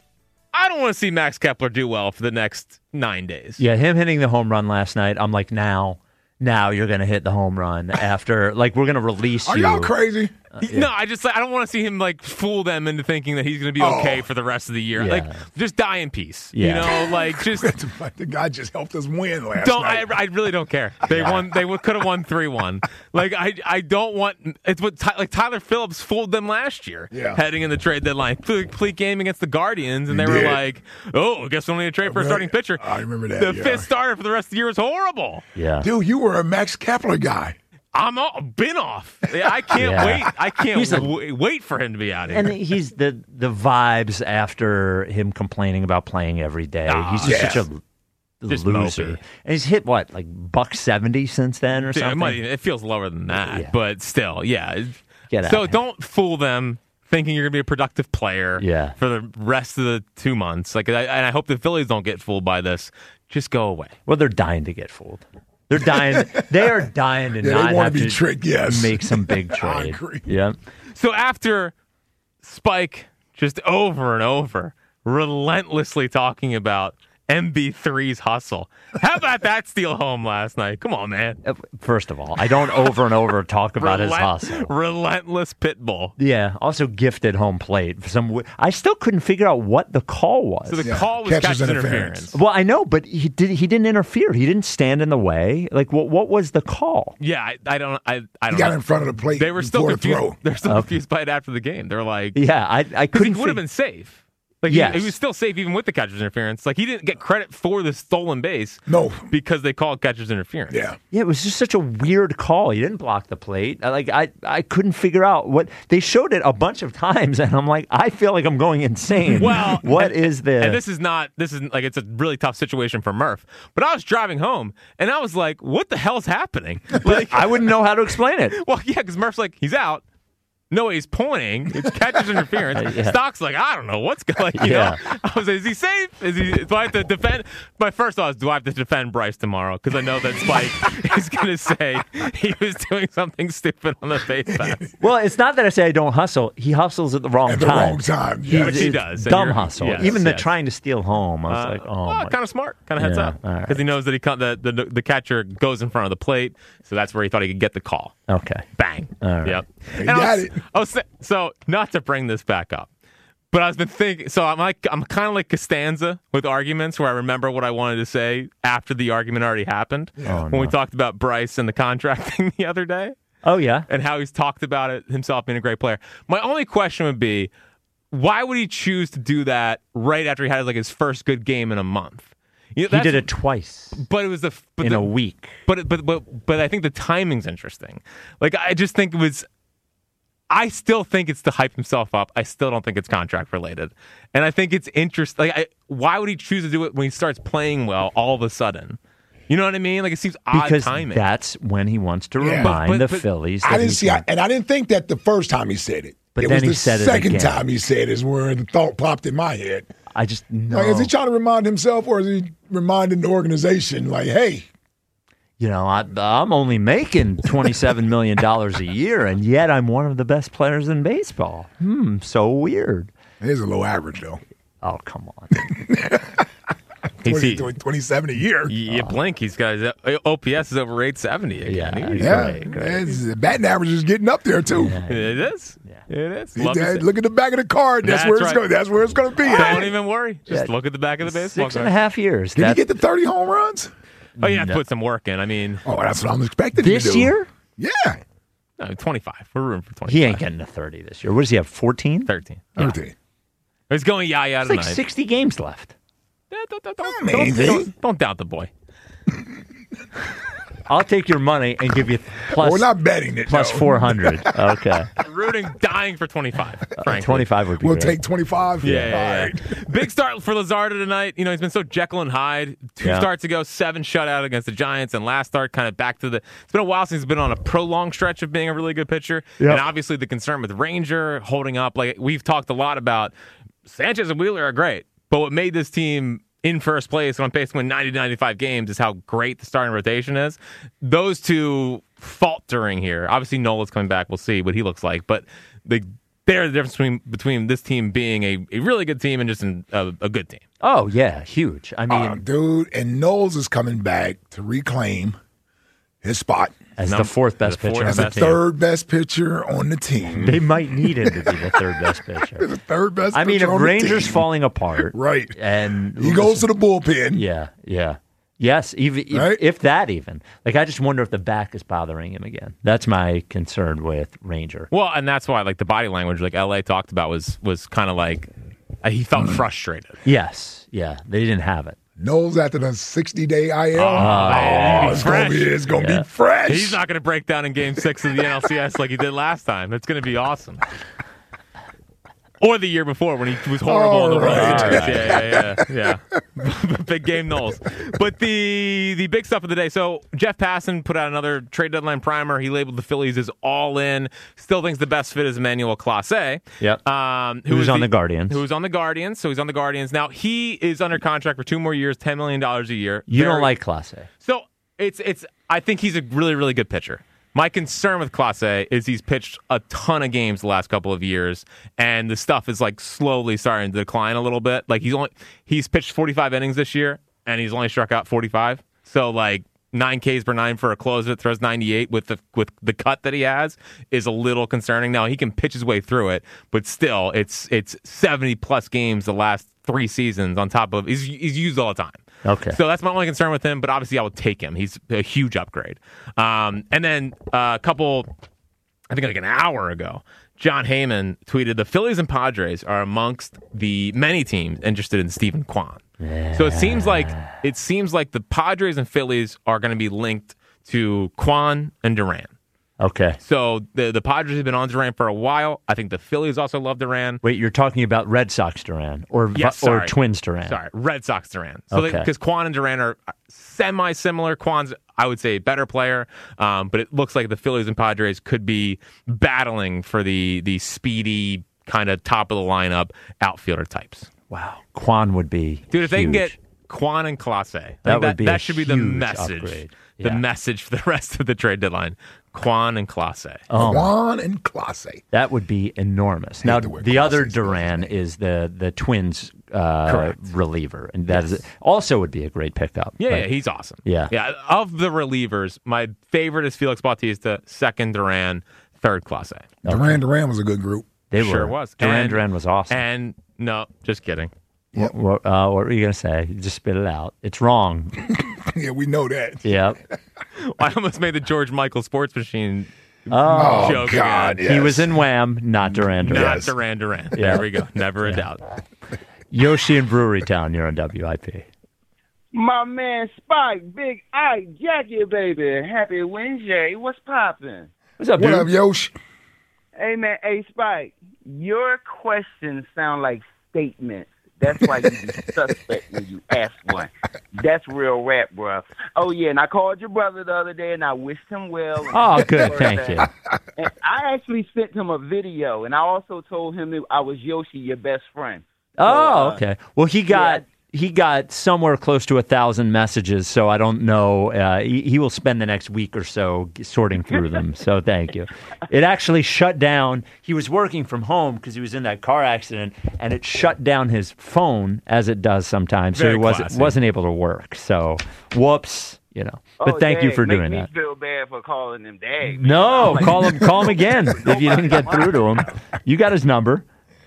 I don't want to see Max Kepler do well for the next 9 days. Yeah, him hitting the home run last night, I'm like, now you're going to hit the home run after, we're going to release you. Are y'all crazy? No, I don't want to see him like fool them into thinking that he's going to be okay for the rest of the year. Yeah. Like, just die in peace. Yeah. You know, like just the guy just helped us win last night. night. I really don't care. They won. They could have won 3-1. Like I don't want. It's what Tyler Phillips fooled them last year. Yeah. Heading in the trade deadline, complete game against the Guardians, and they were like, "Oh, I guess we don't need to trade for a starting pitcher." I remember that. The fifth starter for the rest of the year was horrible. Yeah, dude, you were a Max Kepler guy. Been off. I can't wait. I can't wait for him to be out here. And he's the vibes after him complaining about playing every day. He's just such a loser. Mopey. And he's hit what, like $170 since then or something? It feels lower than that, but still, yeah. Get out so of here. don't fool them thinking you're going to be a productive player for the rest of the 2 months. Like, and I hope the Phillies don't get fooled by this. Just go away. Well, they're dying to get fooled. They're dying. They are dying to not have be to tricked, yes. make some big trade. I agree. Yeah. So after Spike just over and over relentlessly talking about MB3's hustle, how about that steal home last night? Come on, man. First of all, I don't over and over talk about his hustle. Relentless pit bull. Yeah. Also gifted home plate. I still couldn't figure out what the call was. So the call was catcher's interference. Well, I know, but he didn't interfere. He didn't stand in the way. Like, what was the call? Yeah, I don't He got know. in front of the plate. They were still before the confused. throw. They're still confused by it after the game. They're like, yeah, I couldn't. He would have been safe. Like Yes. he was still safe even with the catcher's interference. Like he didn't get credit for the stolen base. No, because they called catcher's interference. Yeah, it was just such a weird call. He didn't block the plate. I couldn't figure out what they showed it a bunch of times, and I'm like, I feel like I'm going insane. Well, what is this? And this is like it's a really tough situation for Murph. But I was driving home, and I was like, what the hell's happening? Like I wouldn't know how to explain it. Well, yeah, because Murph's like, he's out. No, he's pointing. It's catcher's interference. Yeah. Stock's like, I don't know what's going. You know, I was like, is he safe? Do I have to defend? My first thought was, do I have to defend Bryce tomorrow? Because I know that Spike is going to say he was doing something stupid on the base pass. Well, it's not that I say I don't hustle. He hustles at the wrong time. Yeah. Which he does. Dumb hustle. Yes, Even the yes. trying to steal home. I was like, oh, kind of smart. Kind of heads up. all right. Because he knows that the catcher goes in front of the plate. So that's where he thought he could get the call. Okay. Bang. All right. Yep. He got it. So not to bring this back up, but I've been thinking. So I'm kind of like Costanza with arguments, where I remember what I wanted to say after the argument already happened. Yeah. When we talked about Bryce and the contract thing the other day. Oh yeah. And how he's talked about it himself being a great player. My only question would be, why would he choose to do that right after he had like his first good game in a month? You know, He did it twice. But it was in a week. But I think the timing's interesting. Like I just think it was. I still think it's to hype himself up. I still don't think it's contract related, and I think it's interesting. Like, why would he choose to do it when he starts playing well all of a sudden? You know what I mean? Like it seems odd Because timing. that's when he wants to remind the Phillies. I didn't see, and I didn't think that the first time he said it. But it then was he the said it second again. time he said it is where the thought popped in my head. I just know. Like, is he trying to remind himself, or is he reminding the organization, like, hey? You know, I'm only making $27 million a year, and yet I'm one of the best players in baseball. So weird. It is a low average, though. Oh, come on. 27 a year. You blink, he's got his OPS is over 870 again. His batting average is getting up there, too. It is. It is. Look at the back of the card. That's where it's going. That's where it's going to be. Don't even worry. Just look at the back of the baseball card. 6.5 years. Did he get the 30 home runs? Oh, you have to put some work in. I mean, that's what I'm expecting him to This do. year? Yeah. No, 25. We're room for 25. He ain't getting a 30 this year. What does he have, 14? 13. 13. He's going yaya It's tonight. like 60 games left. Don't doubt the boy. I'll take your money and give you plus. We're not betting it. Plus no. 400. Okay. Dying for 25. Frankly. 25 would be We'll great. take 25. Yeah. All right. Big start for Luzardo tonight. You know, he's been so Jekyll and Hyde. 2 starts ago, 7 shutout against the Giants, and last start kind of back to the. It's been a while since he's been on a prolonged stretch of being a really good pitcher. Yep. And obviously the concern with Ranger holding up. Like we've talked a lot about, Sanchez and Wheeler are great, but what made this team in first place on pace to win 90-95 games is how great the starting rotation is. Those two faltering here. Obviously, Nola's coming back. We'll see what he looks like. But they're the difference between this team being a really good team and just a good team. Oh, yeah. Huge. I mean, dude, and Knowles is coming back to reclaim his spot. As the fourth best pitcher. As the third best pitcher on the team. They might need him to be the third best pitcher. The third best I mean, pitcher if on the Rangers team. falling apart. Right. And he goes to the bullpen. Yeah. Yes, even if that even. Like, I just wonder if the back is bothering him again. That's my concern with Ranger. Well, and that's why, like, the body language, like LA talked about, was kind of like he felt frustrated. Yes. Yeah. They didn't have it. Knowles after the 60-day IL. It's going to be fresh. He's not going to break down in Game 6 of the NLCS like he did last time. It's going to be awesome. Or the year before when he was horrible in the World Series. Yeah. Big game Knowles. But the big stuff of the day. So Jeff Passan put out another trade deadline primer. He labeled the Phillies as all in. Still thinks the best fit is Emmanuel Clase. Yep. Who was on the Guardians. Who was on the Guardians. So he's on the Guardians. Now he is under contract for 2 more years, $10 million a year. You don't like Clase. So it's. I think he's a really, really good pitcher. My concern with Clase is he's pitched a ton of games the last couple of years, and the stuff is like slowly starting to decline a little bit. Like he's pitched 45 innings this year, and he's only struck out 45. So like 9 Ks per 9 for a closer that throws 98 with the cut that he has is a little concerning. Now he can pitch his way through it, but still, it's 70 plus games the last 3 seasons on top of he's used all the time. Okay. So that's my only concern with him, but obviously I would take him. He's a huge upgrade. And then I think like an hour ago, John Heyman tweeted, the Phillies and Padres are amongst the many teams interested in Stephen Kwan. Yeah. So it seems like the Padres and Phillies are going to be linked to Kwan and Duran. Okay. So the Padres have been on Duran for a while. I think the Phillies also love Duran. Wait, you're talking about Red Sox Duran or Twins Duran? Sorry, Red Sox Duran. So okay. Because Kwan and Duran are semi-similar. Kwan's, I would say, a better player, but it looks like the Phillies and Padres could be battling for the speedy, kind of top-of-the-lineup outfielder types. Wow. Kwan would be Dude, if huge. they can get Kwan and Clase, that should be the message. Upgrade. The message for the rest of the trade deadline. Kwan and Clase. Kwan and Clase. That would be enormous. Now, the other Duran is the Twins reliever, and that is also would be a great pickup. Yeah, he's awesome. Yeah. Of the relievers, my favorite is Felix Bautista, second Duran, third Clase. Okay. Duran was a good group. They sure were. was. Duran was awesome. And no, just kidding. Yep. What were you going to say? You just spit it out. It's wrong. Yeah, we know that. Yep. I almost made the George Michael Sports Machine God, joke again. yes. He was in Wham, not Duran Duran. Not Duran Duran. Yeah. There we go. Never a doubt. Yoshi in Brewery Town, you're on WIP. My man Spike, Big Ike, Jackie, baby. Happy Wednesday. What's poppin'? What's up, What dude? up, Yoshi? Hey, man. Hey, Spike. Your questions sound like statements. That's why you be suspect when you ask one. That's real rap, bro. Oh, yeah, and I called your brother the other day, and I wished him well. Oh, good. Thank you. And I actually sent him a video, and I also told him that I was Yoshi, your best friend. Oh, okay. Well, he got somewhere close to 1,000 messages, so I don't know. He will spend the next week or so sorting through them. So thank you. It actually shut down. He was working from home because he was in that car accident, and it shut down his phone as it does sometimes. So Very he wasn't able to work. So whoops, But thank you for doing that. Make me feel bad for calling him dad. man. No, I'm like- call him again if you didn't get through to him. You got his number.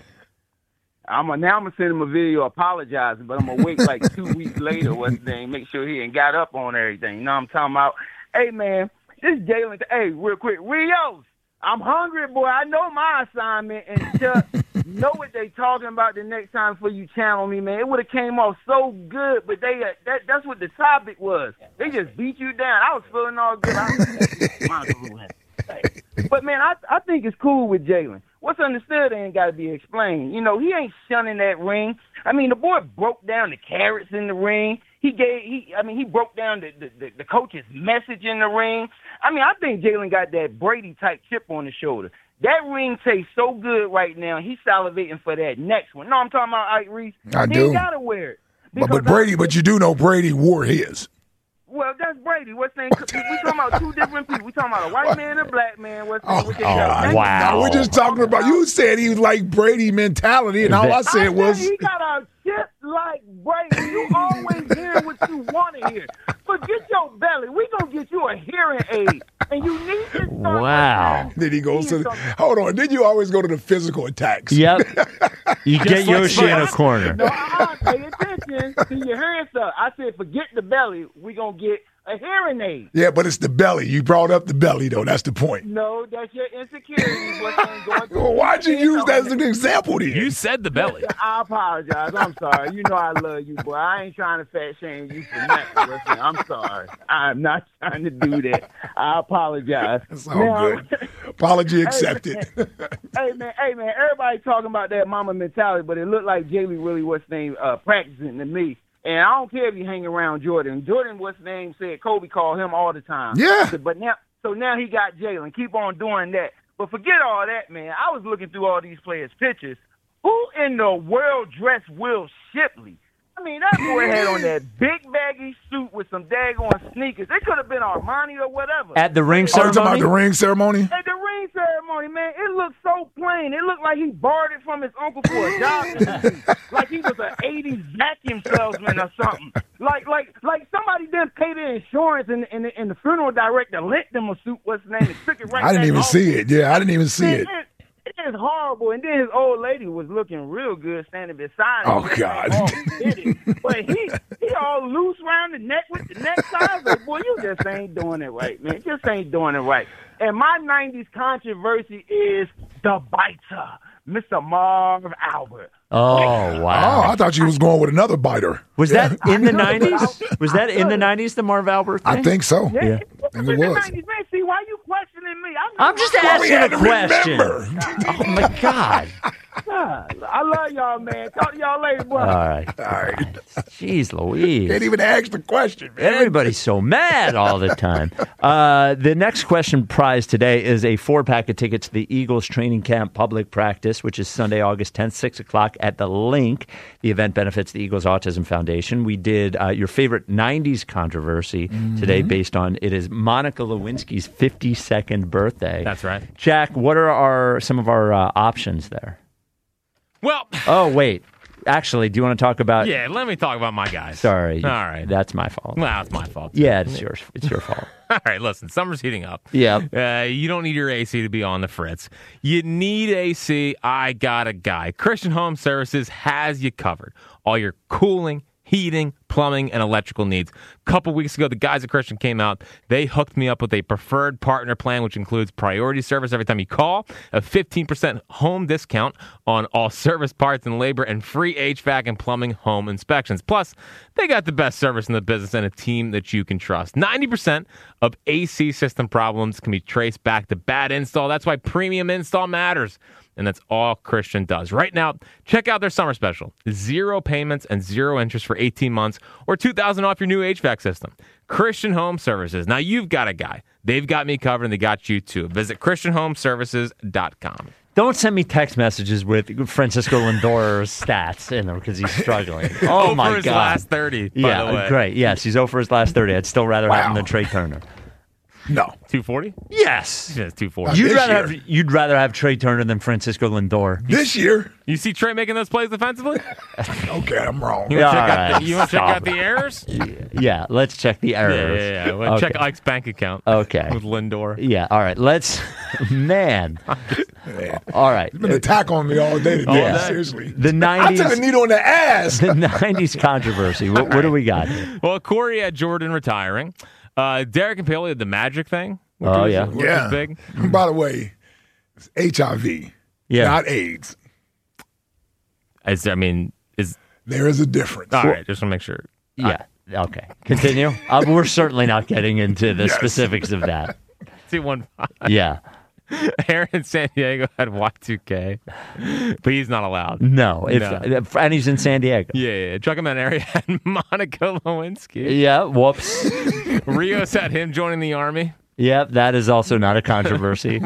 I'm gonna send him a video apologizing, but I'm gonna wait like 2 weeks later, make sure he ain't got up on everything. You know what I'm talking about? Hey man, this Jalen. Hey, real quick, Rios, I'm hungry, boy. I know my assignment, and Chuck, know what they talking about the next time before you channel me, man. It would have came off so good, but that's what the topic was. They just beat you down. I was feeling all good. But man, I think it's cool with Jalen. What's understood ain't got to be explained. He ain't shunning that ring. I mean, the boy broke down the carrots in the ring. He broke down the coach's message in the ring. I mean, I think Jalen got that Brady type chip on his shoulder. That ring tastes so good right now. He's salivating for that next one. No, I'm talking about Ike Reese. I He do. ain't gotta wear it. But you do know Brady wore his. Well, that's Brady. We talking about two different people. We talking about a white man and a black man. Wow. We're just talking about, you said he was like Brady mentality, and all I said was. He got a chip like Brady. You always hear what you want to hear. Forget your belly. We gonna get you a hearing aid, and you need to start. Wow. Then he goes to hold on. Did you always go to the physical attacks? Yep. You get like Yoshi in a Spice. corner. No, pay attention to your hearing stuff. I said, forget the belly. We gonna get a hearing aid. Yeah, but it's the belly. You brought up the belly, though. That's the point. No, that's your insecurity. What's going through. Well, why'd you use that as an example then? You said the belly. I apologize. I'm sorry. You know I love you, boy. I ain't trying to fat shame you for nothing. Listen, I'm sorry. I'm not trying to do that. I apologize. It's all good. Apology accepted. Hey man, everybody talking about that mama mentality, but it looked like Jaylee really practicing to me. And I don't care if you hang around Jordan. Jordan, what's his name, said Kobe called him all the time. Yeah. But now he got Jalen. Keep on doing that. But forget all that, man. I was looking through all these players' pictures. Who in the world dressed Will Shipley? I mean, that boy had on that big baggy suit with some daggone sneakers. It could have been Armani or whatever. At the ring Oh, you ceremony? talking about the ring ceremony? At the ring ceremony, man, it looked so plain. It looked like he borrowed it from his uncle for a job. Like he was an 80s vacuum salesman or something. Like somebody didn't pay the insurance and the funeral director lent them a suit, what's his name, and took it right I didn't back even off. see it. Yeah, I didn't even see it. It is horrible. And then his old lady was looking real good standing beside him. Oh, God. But he all loose around the neck with the neck ties. Like, boy, you just ain't doing it right, man. Just ain't doing it right. And my 90s controversy is the biter, Mr. Marv Albert. Oh, wow. Oh, I thought you was going with another biter. Was that in the 90s? Was that in the 90s, the Marv Albert thing? I think so. Yeah. I think it was. 90s, man, see, why you questioning me? I'm just asking a question. Oh, my God. I love y'all, man. Talk to y'all later, boy. All right. Jeez Louise. Can't even ask the question, man. Everybody's so mad all the time. The next question prize today is a 4-pack of tickets to the Eagles training camp public practice, which is Sunday, August 10th, 6 o'clock at the Link. The event benefits the Eagles Autism Foundation. We did your favorite 90s controversy today based on it is Monica Lewinsky's 52nd birthday. That's right. Jack, what are some of our options there? Well, oh, wait. Actually, do you want to talk about... yeah, let me talk about my guys. Sorry. All right. That's my fault. Well, it's my fault. Yeah, it's yours. It's your fault. All right, listen, summer's heating up. Yeah. You don't need your AC to be on the fritz. You need AC. I got a guy. Christian Home Services has you covered. All your cooling, heating, plumbing, and electrical needs. A couple weeks ago, the guys at Christian came out. They hooked me up with a preferred partner plan, which includes priority service every time you call, a 15% home discount on all service parts and labor, and free HVAC and plumbing home inspections. Plus, they got the best service in the business and a team that you can trust. 90% of AC system problems can be traced back to bad install. That's why premium install matters. And that's all Christian does. Right now, check out their summer special. 0 payments and 0 interest for 18 months or $2,000 off your new HVAC system. Christian Home Services. Now, you've got a guy. They've got me covered, and they got you, too. Visit ChristianHomeservices.com. Don't send me text messages with Francisco Lindor's stats in them because he's struggling. Oh, my God. For his last 30, by the way. Great. Yes, he's 0 for his last 30. I'd still rather have him than Trey Turner. No. 240? Yes. Yeah, 240. You'd rather have Trey Turner than Francisco Lindor. This year? You see Trey making those plays defensively? Okay, I'm wrong. You want to check out the errors? Yeah, let's check the errors. Yeah. We'll check Ike's bank account. Okay. With Lindor. Yeah, all right. Let's... Man. All right. It's been an attack on me all day today. Yeah. Seriously. The 90s... I took a needle in the ass. The 90s controversy. What do we got? Well, Corey had Jordan retiring. Derek and Paley had the Magic thing. Which was big. By the way, it's HIV, not AIDS. There is a difference. All right, just want to make sure. Yeah. Okay. Continue. We're certainly not getting into the specifics of that. See one. Yeah. Aaron in San Diego had Y2K, but he's not allowed. No. And he's in San Diego. Yeah. Chuckaman area had Monica Lewinsky. Yeah. Whoops. Rios had him joining the Army. Yep, that is also not a controversy.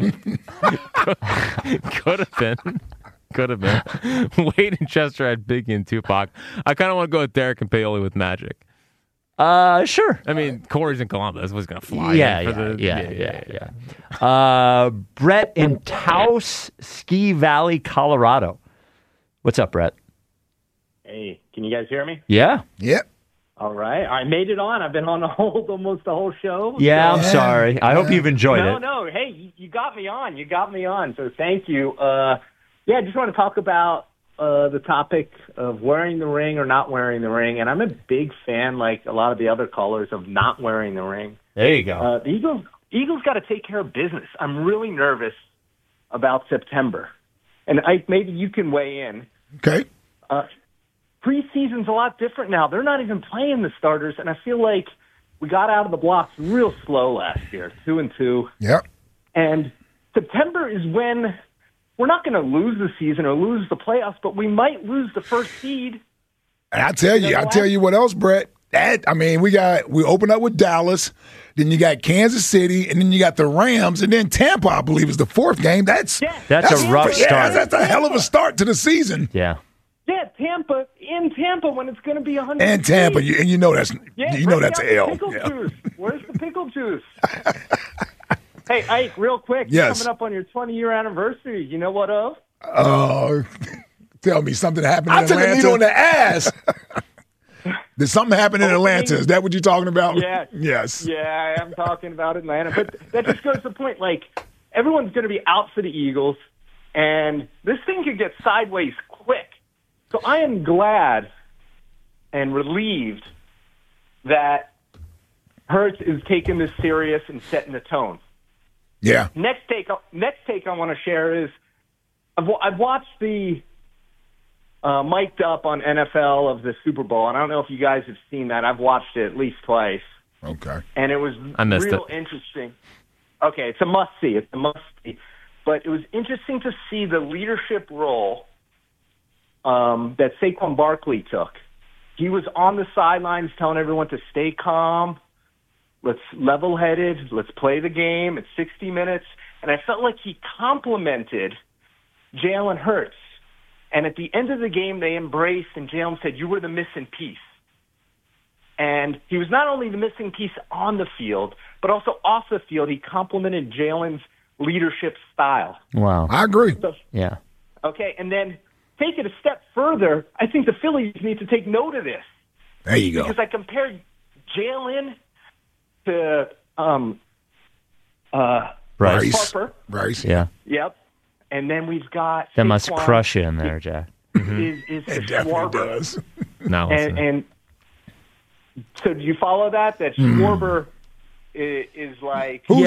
Could have been. Wade and Chester had Biggie and Tupac. I kind of want to go with Derek and Paoli with Magic. Sure. I mean, Corey's in Columbus. Was going to fly. Yeah. Brett in Taos, Ski Valley, Colorado. What's up, Brett? Hey, can you guys hear me? Yeah. Yep. All right. I made it on. I've been on almost the whole show. Yeah, I'm sorry. I hope you've enjoyed it. No. Hey, you got me on. You got me on. So thank you. I just want to talk about the topic of wearing the ring or not wearing the ring. And I'm a big fan, like a lot of the other callers, of not wearing the ring. There you go. The Eagles got to take care of business. I'm really nervous about September. And maybe you can weigh in. Okay. Preseason's a lot different now. They're not even playing the starters, and I feel like we got out of the blocks real slow last year, 2-2. Yep. And September is when we're not going to lose the season or lose the playoffs, but we might lose the first seed. And I tell you what else, Brett. We open up with Dallas, then you got Kansas City, and then you got the Rams, and then Tampa, I believe, is the fourth game. That's a rough start. That's a hell of a start to the season. Yeah. Yeah, in Tampa when it's going to be 100. And Tampa, and you know that's an L. Pickle juice. Where's the pickle juice? Hey, Ike, real quick. Yes. Coming up on your 20-year anniversary. You know what of? Tell me something happened in Atlanta. I took a knee on the ass. Did something happen in Atlanta? Is that what you're talking about? Yeah. Yes. Yeah, I am talking about Atlanta. But that just goes to the point, like, everyone's going to be out for the Eagles, and this thing could get sideways quick. So I am glad and relieved that Hurts is taking this serious and setting the tone. Yeah. Next take I want to share is I've watched the mic'd up on NFL of the Super Bowl, and I don't know if you guys have seen that. I've watched it at least twice. Okay. And it was real interesting. Okay, it's a must-see. It's a must-see. But it was interesting to see the leadership role that Saquon Barkley took. He was on the sidelines telling everyone to stay calm, let's level-headed, let's play the game. It's 60 minutes. And I felt like he complimented Jalen Hurts. And at the end of the game, they embraced, and Jalen said, "You were the missing piece." And he was not only the missing piece on the field, but also off the field. He complimented Jalen's leadership style. Wow. I agree. So, yeah. Okay, and then take it a step further, I think the Phillies need to take note of this. There you go. Because I compared Jalen to Harper. Bryce. Yeah. Yep. And then we've got That must Saquon. crush you in there, Jack. Is It definitely does. No. And so do you follow that? That Schwarber is like... Who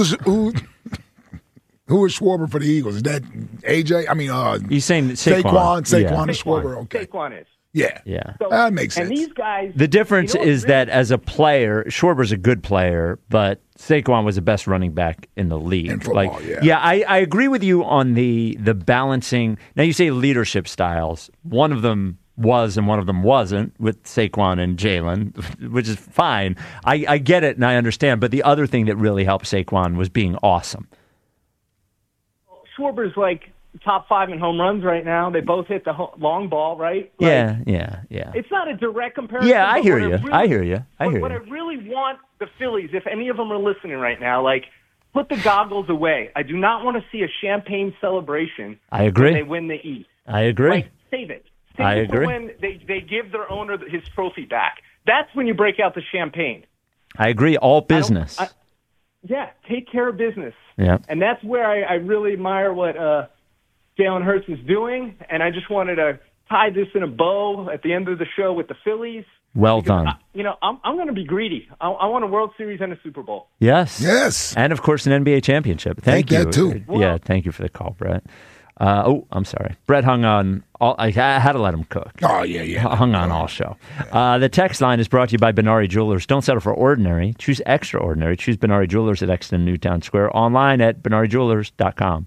is Schwarber for the Eagles? Is that AJ? I mean, you're saying Saquon and Saquon. Schwarber. Okay. Saquon is. Yeah. Yeah. So, that makes sense. And these guys... The difference you know is really- that as a player, Schwarber's a good player, but Saquon was the best running back in the league. In football, I agree with you on the balancing. Now, you say leadership styles. One of them was and one of them wasn't with Saquon and Jalen, which is fine. I get it and I understand. But the other thing that really helped Saquon was being awesome. Schwarber's like top 5 in home runs right now. They both hit the long ball, right? Yeah. It's not a direct comparison. Yeah, I but hear what you. really- I hear you. What I really want the Phillies, if any of them are listening right now, like, put the goggles away. I do not want to see a champagne celebration. I agree. When they win the East. I agree. Like, save it. Save I it agree. for when they give their owner his trophy back. That's when you break out the champagne. I agree. All business. Yeah, take care of business. Yeah. And that's where I really admire what Jalen Hurts is doing. And I just wanted to tie this in a bow at the end of the show with the Phillies. Well done. I'm going to be greedy. I want a World Series and a Super Bowl. Yes. And, of course, an NBA championship. Thank you. that, too. Yeah, thank you for the call, Brett. I'm sorry. Brett hung on. I had to let him cook. Oh, yeah. Hung on all show. The text line is brought to you by Benari Jewelers. Don't settle for ordinary. Choose extraordinary. Choose Benari Jewelers at Exton Newtown Square. Online at BenariJewelers.com.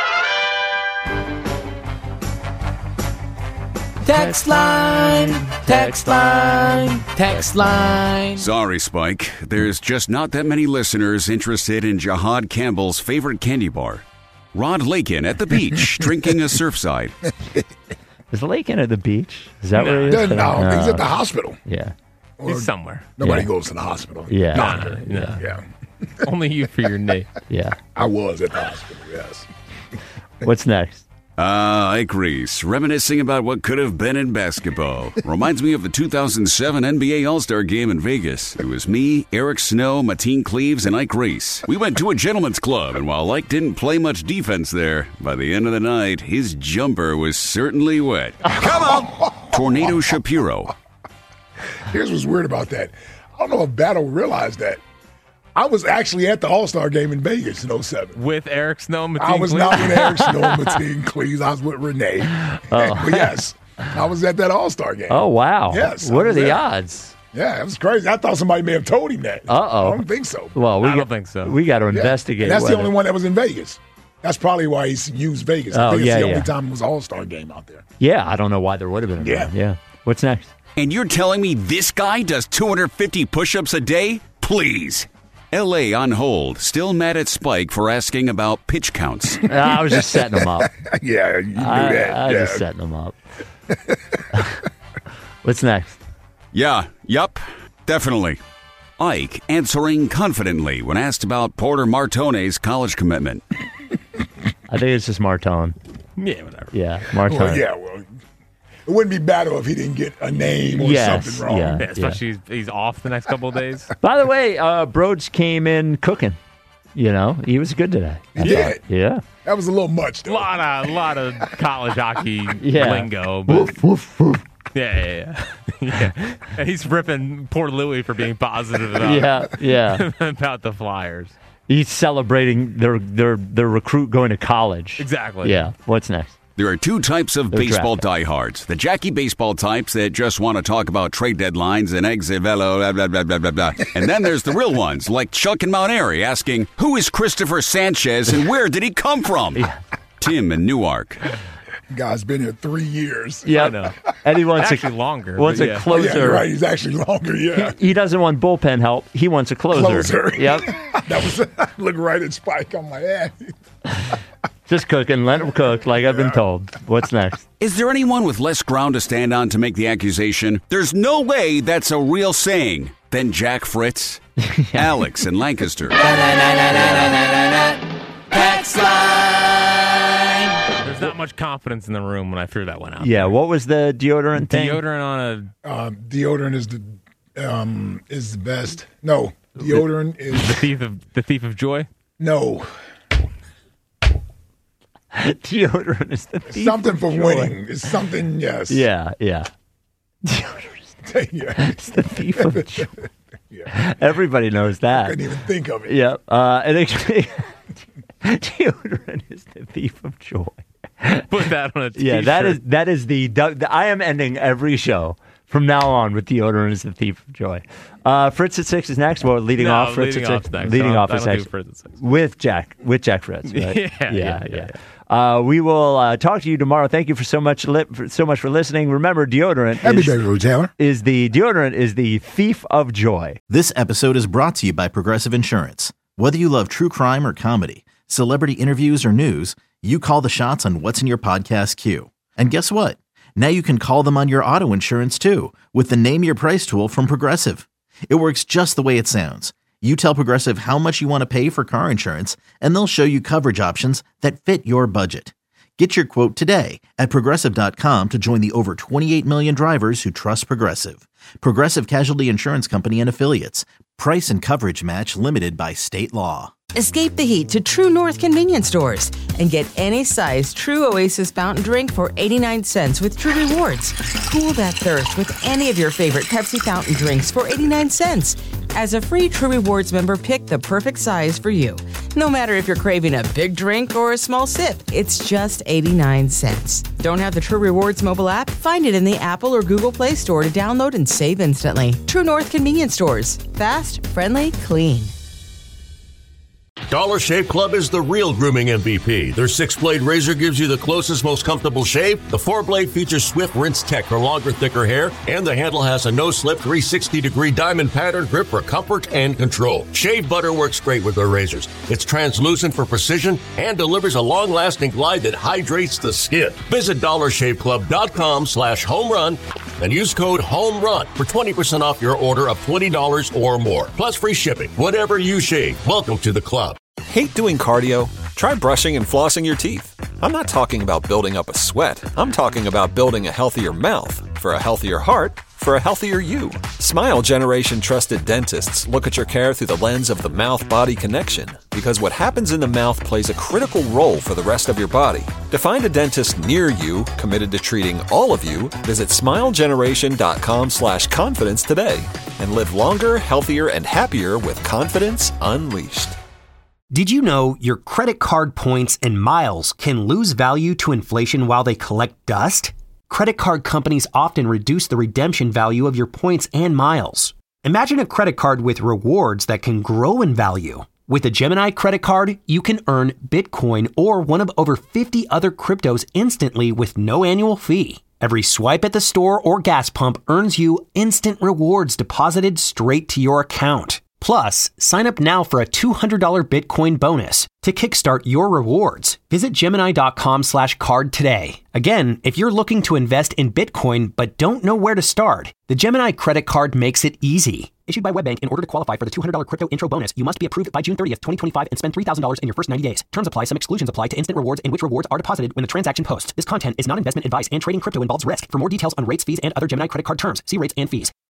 Text line, text line, text line. Sorry, Spike. There's just not that many listeners interested in Jahad Campbell's favorite candy bar. Rod Lakin at the beach, drinking a Surfside. Is Lakin at the beach? Is that where he is? No, he's at the hospital. Yeah. He's somewhere. Nobody goes to the hospital. Yeah. No. Yeah. Only you for your knee. Yeah. I was at the hospital, yes. What's next? Ike Reese, reminiscing about what could have been in basketball. Reminds me of the 2007 NBA All-Star Game in Vegas. It was me, Eric Snow, Mateen Cleaves, and Ike Reese. We went to a gentleman's club, and while Ike didn't play much defense there, by the end of the night, his jumper was certainly wet. Come on! Tornado Shapiro. Here's what's weird about that. I don't know if Battle realized that. I was actually at the All-Star Game in Vegas in 07. With Eric Snow and Mateen I was Cleaves? not with Eric Snow and Mateen Cleaves. I was with Renee. But yes, I was at that All-Star Game. Oh, wow. Yes. What are the odds? Yeah, it was crazy. I thought somebody may have told him that. Uh-oh. I don't think so. Well, I don't think so. We got to investigate. And that's the whether- only one that was in Vegas. That's probably why he used Vegas. I think it's the only time it was an All-Star Game out there. Yeah, I don't know why there would have been. Yeah. What's next? And you're telling me this guy does 250 push-ups a day? Please. L.A. on hold, still mad at Spike for asking about pitch counts. I was just setting him up. Yeah, you knew that. I was just setting him up. What's next? Yup, definitely. Ike answering confidently when asked about Porter Martone's college commitment. I think it's just Martone. Yeah, whatever. Yeah, Martone. Well, it wouldn't be Battle if he didn't get a name or something wrong. Yeah, especially he's off the next couple of days. By the way, Broads came in cooking. You know, he was good today. He did. Yeah. That was a little much, though. Lot of college hockey Yeah. lingo. But Yeah. And he's ripping poor Louis for being positive about, about the Flyers. He's celebrating their recruit going to college. Exactly. Yeah. What's next? There are two types of They're baseball drafted. diehards. The Jackie baseball types that just want to talk about trade deadlines and exit velo, blah, blah, blah, blah, blah, blah. And then there's the real ones, like Chuck in Mount Airy, asking, who is Christopher Sanchez and where did he come from? Tim in Newark. Guy's been here 3 years. Yeah. And he wants actually longer. Wants but a yeah. closer. Yeah, you're right. He's actually longer, yeah. He doesn't want bullpen help. He wants a closer. Yep. That was look right at Spike. I'm like, Just cooking. Let him cook like I've been told. What's next? Is there anyone with less ground to stand on to make the accusation? There's no way that's a real saying. Then Jack Fritz, Alex in Lancaster. There's not much confidence in the room when I threw that one out. Yeah. What was the deodorant thing? Deodorant on a deodorant is the best. No, deodorant is the thief of joy. No. Deodorant is the thief something of for joy. winning. It's something. Yes. Yeah. It's the thief of joy. Everybody knows that. I couldn't even think of it. Yeah. And actually, deodorant is the thief of joy. Put that on a t-shirt. Yeah, that is the I am ending every show from now on with deodorant is the thief of joy. Fritz at 6 is next. Well, leading off Fritz at 6. Leading off is next. With Jack Fritz. Right? Yeah. We will talk to you tomorrow. Thank you for so much for listening. Remember, deodorant is the thief of joy. This episode is brought to you by Progressive Insurance. Whether you love true crime or comedy, celebrity interviews or news, you call the shots on what's in your podcast queue. And guess what? Now you can call them on your auto insurance too with the Name Your Price tool from Progressive. It works just the way it sounds. You tell Progressive how much you want to pay for car insurance, and they'll show you coverage options that fit your budget. Get your quote today at Progressive.com to join the over 28 million drivers who trust Progressive. Progressive Casualty Insurance Company and Affiliates. Price and coverage match limited by state law. Escape the heat to True North convenience stores and get any size True Oasis fountain drink for 89 cents with True Rewards. Cool that thirst with any of your favorite Pepsi fountain drinks for 89 cents. As a free True Rewards member, pick the perfect size for you. No matter if you're craving a big drink or a small sip, it's just 89 cents. Don't have the True Rewards mobile app? Find it in the Apple or Google Play Store to download and save instantly. True North convenience stores. Fast, friendly, clean. Dollar Shave Club is the real grooming MVP. Their 6-blade razor gives you the closest, most comfortable shave. The 4-blade features swift rinse tech for longer, thicker hair, and the handle has a no-slip 360-degree diamond pattern grip for comfort and control. Shave butter works great with their razors. It's translucent for precision and delivers a long-lasting glide that hydrates the skin. Visit DollarShaveClub.com/homerun and use code HOMERUN for 20% off your order of $20 or more, plus free shipping. Whatever you shave, welcome to the club. Hate doing cardio? Try brushing and flossing your teeth. I'm not talking about building up a sweat. I'm talking about building a healthier mouth. For a healthier heart, for a healthier you. Smile Generation trusted dentists look at your care through the lens of the mouth-body connection, because what happens in the mouth plays a critical role for the rest of your body. To find a dentist near you committed to treating all of you, visit smilegeneration.com/confidence today and live longer, healthier, and happier with confidence unleashed. Did you know your credit card points and miles can lose value to inflation while they collect dust? Credit card companies often reduce the redemption value of your points and miles. Imagine a credit card with rewards that can grow in value. With a Gemini credit card, you can earn Bitcoin or one of over 50 other cryptos instantly with no annual fee. Every swipe at the store or gas pump earns you instant rewards deposited straight to your account. Plus, sign up now for a $200 Bitcoin bonus to kickstart your rewards. Visit Gemini.com/card today. Again, if you're looking to invest in Bitcoin but don't know where to start, the Gemini credit card makes it easy. Issued by WebBank, in order to qualify for the $200 crypto intro bonus, you must be approved by June 30th, 2025 and spend $3,000 in your first 90 days. Terms apply. Some exclusions apply to instant rewards in which rewards are deposited when the transaction posts. This content is not investment advice and trading crypto involves risk. For more details on rates, fees, and other Gemini credit card terms, see rates and fees.